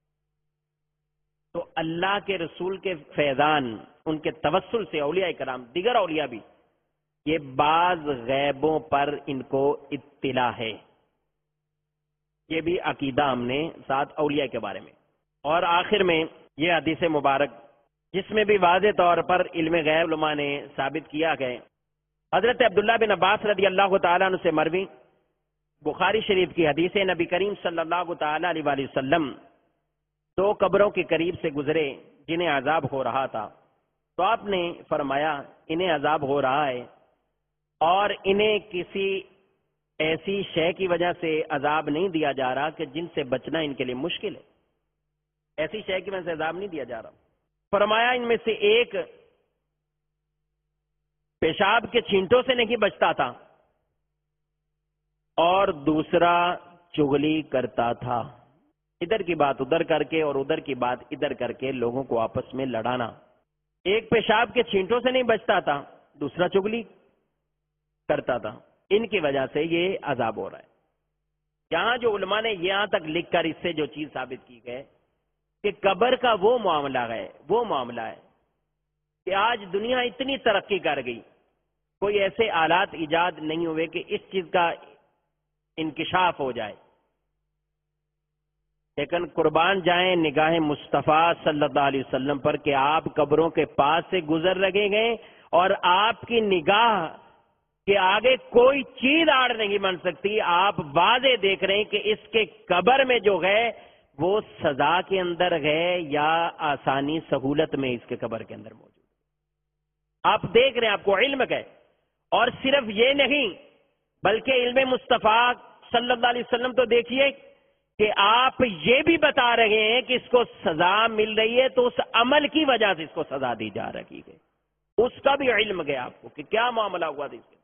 تو اللہ کے رسول کے فیضان، ان کے توسل سے اولیاء کرام، دیگر اولیاء بھی، یہ بعض غیبوں پر ان کو اطلاع ہے. یہ بھی عقیدہ ہم نے ساتھ اولیاء کے بارے میں. اور آخر میں یہ حدیث مبارک جس میں بھی واضح طور پر علم غیب علماء نے ثابت کیا گئے. حضرت عبداللہ بن عباس رضی اللہ تعالیٰ عنہ سے مروی بخاری شریف کی حدیث، نبی کریم صلی اللہ تعالیٰ علیہ وآلہ وسلم دو قبروں کے قریب سے گزرے جنہیں عذاب ہو رہا تھا، تو آپ نے فرمایا انہیں عذاب ہو رہا ہے اور انہیں کسی ایسی شے کی وجہ سے عذاب نہیں دیا جا رہا کہ جن سے بچنا ان کے لیے مشکل ہے. ایسی شے کی وجہ سے عذاب نہیں دیا جا رہا. فرمایا ان میں سے ایک پیشاب کے چھینٹوں سے نہیں بچتا تھا اور دوسرا چغلی کرتا تھا. ادھر کی بات ادھر کر کے اور ادھر کی بات ادھر کر کے لوگوں کو آپس میں لڑانا. ایک پیشاب کے چھینٹوں سے نہیں بچتا تھا، دوسرا چغلی کرتا تھا. ان کی وجہ سے یہ عذاب ہو رہا ہے. یہاں جو علماء نے یہاں تک لکھ کر اس سے جو چیز ثابت کی گئے کہ قبر کا وہ معاملہ ہے وہ معاملہ ہے کہ آج دنیا اتنی ترقی کر گئی، کوئی ایسے آلات ایجاد نہیں ہوئے کہ اس چیز کا انکشاف ہو جائے. لیکن قربان جائیں نگاہ مصطفیٰ صلی اللہ علیہ وسلم پر کہ آپ قبروں کے پاس سے گزر رہے گئے اور آپ کی نگاہ کے آگے کوئی چیز آڑ نہیں بن سکتی. آپ واضح دیکھ رہے ہیں کہ اس کے قبر میں جو ہے وہ سزا کے اندر ہے یا آسانی سہولت میں اس کے قبر کے اندر موجود. آپ دیکھ رہے ہیں، آپ کو علم ہے. اور صرف یہ نہیں بلکہ علم مصطفیٰ صلی اللہ علیہ وسلم تو دیکھیے کہ آپ یہ بھی بتا رہے ہیں کہ اس کو سزا مل رہی ہے تو اس عمل کی وجہ سے اس کو سزا دی جا رہی ہے. اس کا بھی علم گیا آپ کو کہ کیا معاملہ ہوا تھا اس کے.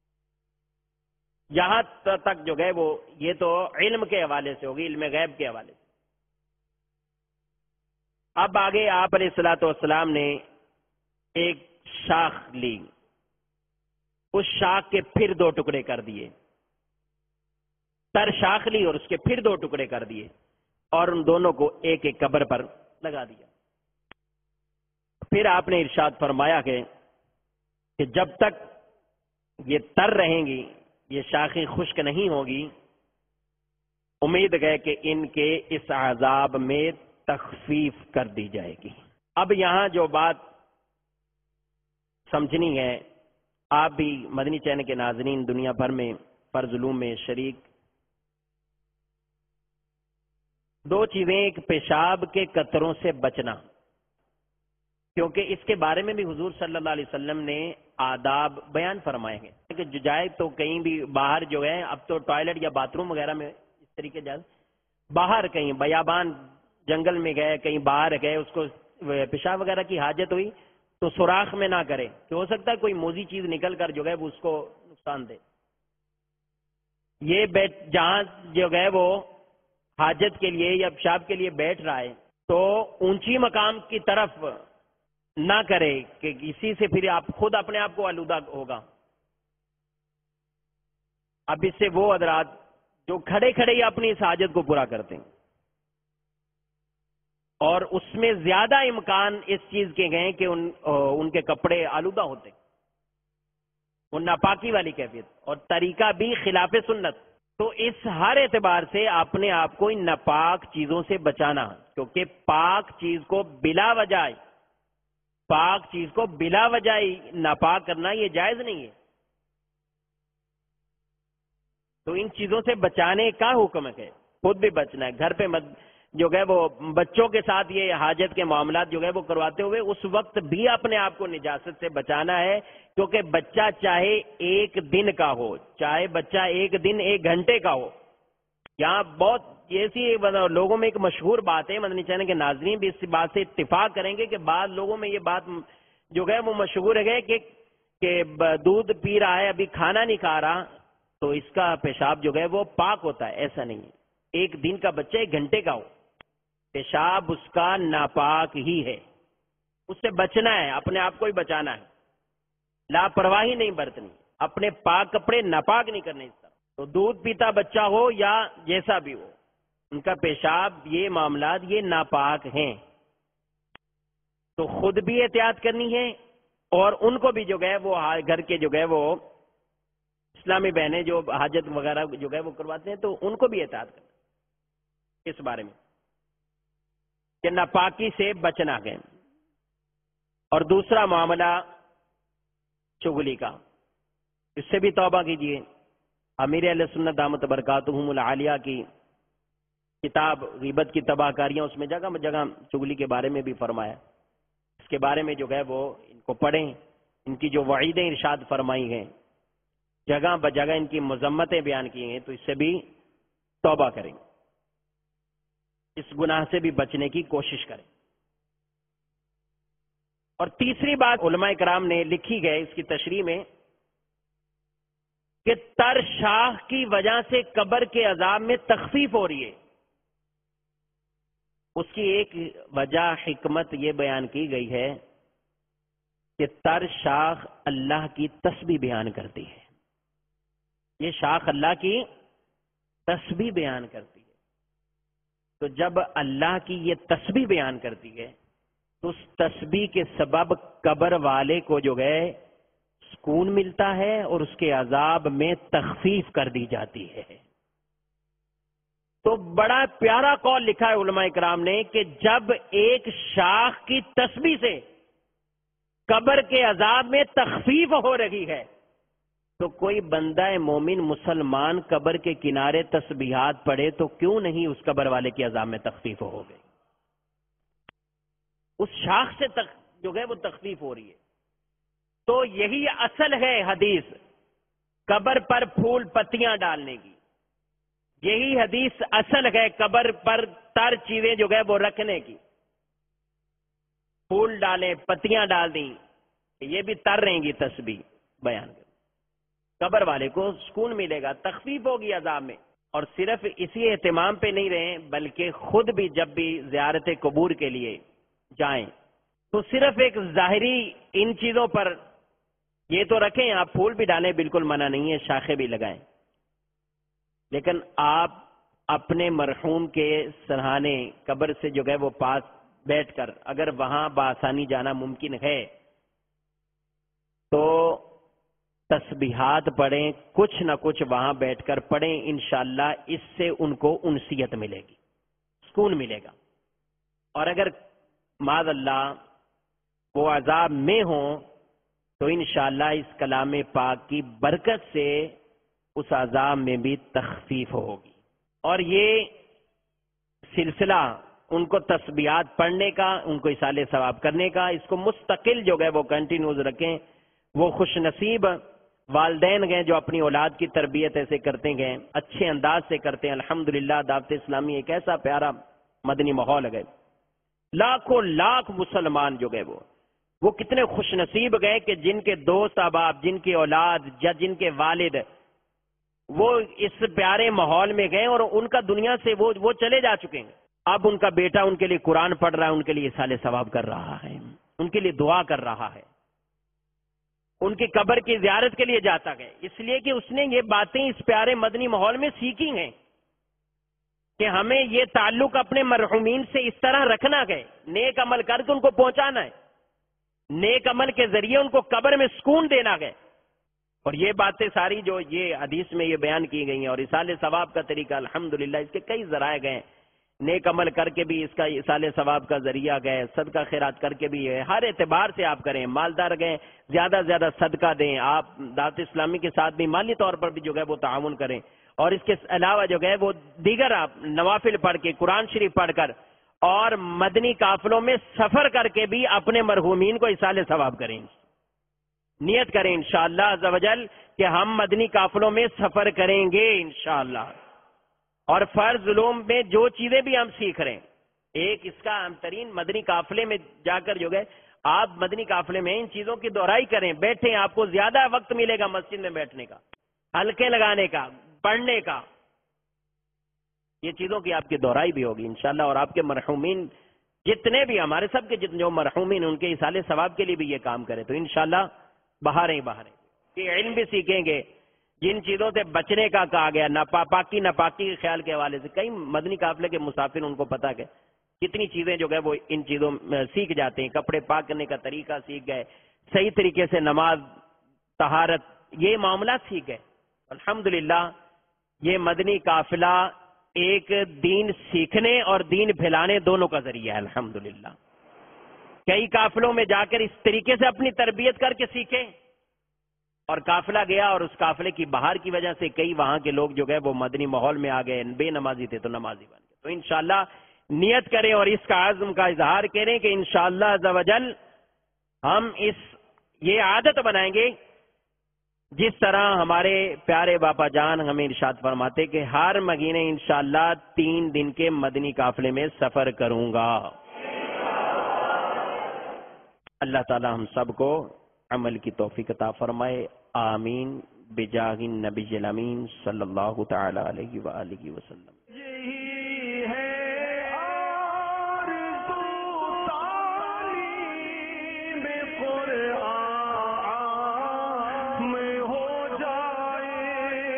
یہاں تک جو گئے وہ یہ تو علم کے حوالے سے ہوگی، علم غیب کے حوالے سے. اب آگے آپ علیہ الصلوۃ والسلام نے ایک شاخ لی، اس شاخ کے پھر دو ٹکڑے کر دیے. تر شاخ لی اور اس کے پھر دو ٹکڑے کر دیے اور ان دونوں کو ایک ایک قبر پر لگا دیا. پھر آپ نے ارشاد فرمایا کہ کہ جب تک یہ تر رہیں گی، یہ شاخیں خشک نہیں ہوگی، امید ہے کہ ان کے اس عذاب میں تخفیف کر دی جائے گی. اب یہاں جو بات سمجھنی ہے، آپ بھی مدنی چینل کے ناظرین دنیا بھر میں فرض علوم میں شریک، دو چیزیں، ایک پیشاب کے قطروں سے بچنا، کیونکہ اس کے بارے میں بھی حضور صلی اللہ علیہ وسلم نے آداب بیان فرمائے ہیں کہ جو جائے تو کہیں بھی باہر جو ہے، اب تو ٹوائلٹ یا باتھ روم وغیرہ میں اس طریقے جائے، باہر کہیں بیابان جنگل میں گئے، کہیں باہر گئے، اس کو پیشاب وغیرہ کی حاجت ہوئی تو سوراخ میں نہ کرے کہ ہو سکتا ہے کوئی موذی چیز نکل کر جو ہے وہ اس کو نقصان دے. یہ بیٹھ جہاں جو ہے وہ حاجت کے لیے یا پیشاب کے لیے بیٹھ رہا ہے تو اونچی مقام کی طرف نہ کرے کہ اسی سے پھر آپ خود اپنے آپ کو آلودہ ہوگا. اب اس سے وہ حضرات جو کھڑے کھڑے ہی اپنی اس حاجت کو پورا کرتے ہیں اور اس میں زیادہ امکان اس چیز کے گئے کہ ان ان کے کپڑے آلودہ ہوتے، وہ ناپاکی والی کیفیت اور طریقہ بھی خلاف سنت. تو اس ہر اعتبار سے اپنے آپ کو ان ناپاک چیزوں سے بچانا، کیونکہ پاک چیز کو بلا وجہ پاک چیز کو بلا وجہ ناپاک کرنا یہ جائز نہیں ہے. تو ان چیزوں سے بچانے کا حکم ہے، خود بھی بچنا ہے. گھر پہ جو ہے وہ بچوں کے ساتھ یہ حاجت کے معاملات جو ہے وہ کرواتے ہوئے اس وقت بھی اپنے آپ کو نجاست سے بچانا ہے، کیونکہ بچہ چاہے ایک دن کا ہو، چاہے بچہ ایک دن ایک گھنٹے کا ہو. یہاں بہت ایسی لوگوں میں ایک مشہور بات ہے، مدنی چینل کے ناظرین بھی اس بات سے اتفاق کریں گے کہ بعض لوگوں میں یہ بات جو ہے وہ مشہور ہے کہ کہ دودھ پی رہا ہے، ابھی کھانا نہیں کھا رہا تو اس کا پیشاب جو ہے وہ پاک ہوتا ہے. ایسا نہیں ہے. ایک دن کا بچہ ایک گھنٹے کا ہو، پیشاب اس کا ناپاک ہی ہے، اس سے بچنا ہے، اپنے آپ کو ہی بچانا ہے، لاپرواہی نہیں برتنی، اپنے پاک کپڑے ناپاک نہیں کرنے. اس طرح تو دودھ پیتا بچہ ہو یا جیسا بھی ہو، ان کا پیشاب یہ معاملات یہ ناپاک ہیں، تو خود بھی احتیاط کرنی ہے اور ان کو بھی جو ہے وہ گھر کے جو ہے وہ اسلامی بہنیں جو حاجت وغیرہ جو ہے وہ کرواتے ہیں تو ان کو بھی احتیاط کرنا اس بارے میں کہ ناپاکی سے بچنا ہے. اور دوسرا معاملہ چغلی کا، اس سے بھی توبہ کیجیے. امیر اہل سنت دامت برکاتہم العالیہ کی کتاب غیبت کی تباہ کاریاں، اس میں جگہ جگہ چغلی کے بارے میں بھی فرمایا. اس کے بارے میں جو ہے وہ ان کو پڑھیں، ان کی جو وعیدیں ارشاد فرمائی ہیں، جگہ بجگہ ان کی مذمتیں بیان کی ہیں، تو اس سے بھی توبہ کریں، اس گناہ سے بھی بچنے کی کوشش کریں. اور تیسری بات علماء کرام نے لکھی گئے اس کی تشریح میں کہ تر شاخ کی وجہ سے قبر کے عذاب میں تخفیف ہو رہی ہے. اس کی ایک وجہ حکمت یہ بیان کی گئی ہے کہ تر شاخ اللہ کی تسبیح بیان کرتی ہے. یہ شاخ اللہ کی تسبیح بیان کرتی ہے، تو جب اللہ کی یہ تسبیح بیان کرتی ہے تو اس تسبیح کے سبب قبر والے کو جو ہے سکون ملتا ہے اور اس کے عذاب میں تخفیف کر دی جاتی ہے. تو بڑا پیارا قول لکھا ہے علماء کرام نے کہ جب ایک شاخ کی تسبیح سے قبر کے عذاب میں تخفیف ہو رہی ہے تو کوئی بندہ مومن مسلمان قبر کے کنارے تسبیحات پڑھے تو کیوں نہیں اس قبر والے کے عذاب میں تخفیف ہو گئی. اس شاخ سے تک جو ہے وہ تخفیف ہو رہی ہے. تو یہی اصل ہے حدیث قبر پر پھول پتیاں ڈالنے کی. یہی حدیث اصل ہے قبر پر تر چیزیں جو ہے وہ رکھنے کی. پھول ڈالیں، پتیاں ڈال دیں، یہ بھی تر رہیں گی تسبیح بیان کر. قبر والے کو سکون ملے گا، تخفیف ہوگی عذاب میں. اور صرف اسی اہتمام پہ نہیں رہیں بلکہ خود بھی جب بھی زیارت قبور کے لیے جائیں تو صرف ایک ظاہری ان چیزوں پر یہ تو رکھیں، آپ پھول بھی ڈالیں بالکل منع نہیں ہے، شاخیں بھی لگائیں، لیکن آپ اپنے مرحوم کے سرہانے قبر سے جو ہے وہ پاس بیٹھ کر اگر وہاں بآسانی جانا ممکن ہے تو تسبیحات پڑھیں، کچھ نہ کچھ وہاں بیٹھ کر پڑھیں. انشاءاللہ اس سے ان کو انسیت ملے گی، سکون ملے گا. اور اگر معاذ اللہ وہ عذاب میں ہوں تو انشاءاللہ اس کلام پاک کی برکت سے اس عذاب میں بھی تخفیف ہوگی. اور یہ سلسلہ ان کو تسبیحات پڑھنے کا، ان کو اصالہ ثواب کرنے کا، اس کو مستقل جو ہے وہ کنٹینیوز رکھیں. وہ خوش نصیب والدین گئے جو اپنی اولاد کی تربیت ایسے کرتے گئے، اچھے انداز سے کرتے ہیں. الحمدللہ دعوت اسلامی ایک ایسا پیارا مدنی ماحول ہے. لاکھوں لاکھ مسلمان جو گئے وہ وہ کتنے خوش نصیب گئے کہ جن کے دوست احباب، جن کی اولاد یا جن کے والد وہ اس پیارے ماحول میں گئے اور ان کا دنیا سے وہ وہ چلے جا چکے ہیں. اب ان کا بیٹا ان کے لیے قرآن پڑھ رہا ہے، ان کے لیے اصالہ ثواب کر رہا ہے، ان کے لیے دعا کر رہا ہے، ان کی قبر کی زیارت کے لیے جاتا ہے، اس لیے کہ اس نے یہ باتیں اس پیارے مدنی ماحول میں سیکھی ہیں کہ ہمیں یہ تعلق اپنے مرحومین سے اس طرح رکھنا ہے، نیک عمل کر کے ان کو پہنچانا ہے، نیک عمل کے ذریعے ان کو قبر میں سکون دینا ہے. اور یہ باتیں ساری جو یہ حدیث میں یہ بیان کی گئی ہیں اور اصالہ ثواب کا طریقہ الحمدللہ اس کے کئی ذرائع گئے، نیک عمل کر کے بھی اس کا اصالہ ثواب کا ذریعہ گئے، صدقہ خیرات کر کے بھی ہے. ہر اعتبار سے آپ کریں، مالدار گئے زیادہ سے زیادہ صدقہ دیں، آپ دعوت اسلامی کے ساتھ بھی مالی طور پر بھی جو ہے وہ تعاون کریں. اور اس کے علاوہ جو ہے وہ دیگر آپ نوافل پڑھ کے قرآن شریف پڑھ کر اور مدنی قافلوں میں سفر کر کے بھی اپنے مرحومین کو ایصال ثواب کریں گے. نیت کریں انشاءاللہ عز و جل کہ ہم مدنی قافلوں میں سفر کریں گے انشاءاللہ. اور فرض علوم میں جو چیزیں بھی ہم سیکھ رہے ہیں، ایک اس کا اہم ترین مدنی قافلے میں جا کر جو گئے آپ مدنی قافلے میں ان چیزوں کی دہرائی کریں، بیٹھیں، آپ کو زیادہ وقت ملے گا مسجد میں بیٹھنے کا، حلقے لگانے کا، پڑھنے کا. یہ چیزوں کی آپ کی دہرائی بھی ہوگی انشاءاللہ. اور آپ کے مرحومین جتنے بھی ہمارے سب کے جتنے جو مرحومین ان کے ایصال ثواب کے لیے بھی یہ کام کرے تو انشاءاللہ بہاریں بہاریں. یہ علم بھی سیکھیں گے. جن چیزوں سے بچنے کا کہا گیا، ناپاکی ناپاکی کے خیال کے حوالے سے، کئی مدنی قافلے کے مسافر ان کو پتا کہ کتنی چیزیں جو گئے وہ ان چیزوں میں سیکھ جاتے ہیں. کپڑے پاک کرنے کا طریقہ سیکھ گئے، صحیح طریقے سے نماز، طہارت، یہ معاملات سیکھ گئے. الحمدللہ یہ مدنی قافلہ ایک دین سیکھنے اور دین پھیلانے دونوں کا ذریعہ ہے الحمدللہ. کئی قافلوں میں جا کر اس طریقے سے اپنی تربیت کر کے سیکھیں، اور قافلہ گیا اور اس قافلے کی بہار کی وجہ سے کئی وہاں کے لوگ جو گئے وہ مدنی ماحول میں آ گئے، بے نمازی تھے تو نمازی بن گئے. تو انشاءاللہ نیت کریں اور اس کا عزم کا اظہار کریں کہ انشاءاللہ عز و جل ہم اس یہ عادت بنائیں گے جس طرح ہمارے پیارے باپا جان ہمیں ارشاد فرماتے کہ ہر مہینے انشاءاللہ تین دن کے مدنی قافلے میں سفر کروں گا. اللہ تعالی ہم سب کو عمل کی توفیق عطا فرمائے. آمین بجاہ النبی الامین صلی اللہ تعالی علیہ وآلہ وسلم.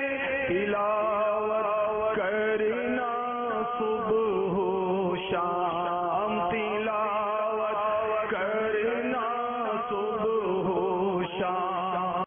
تلاوت کرنا صبح و شام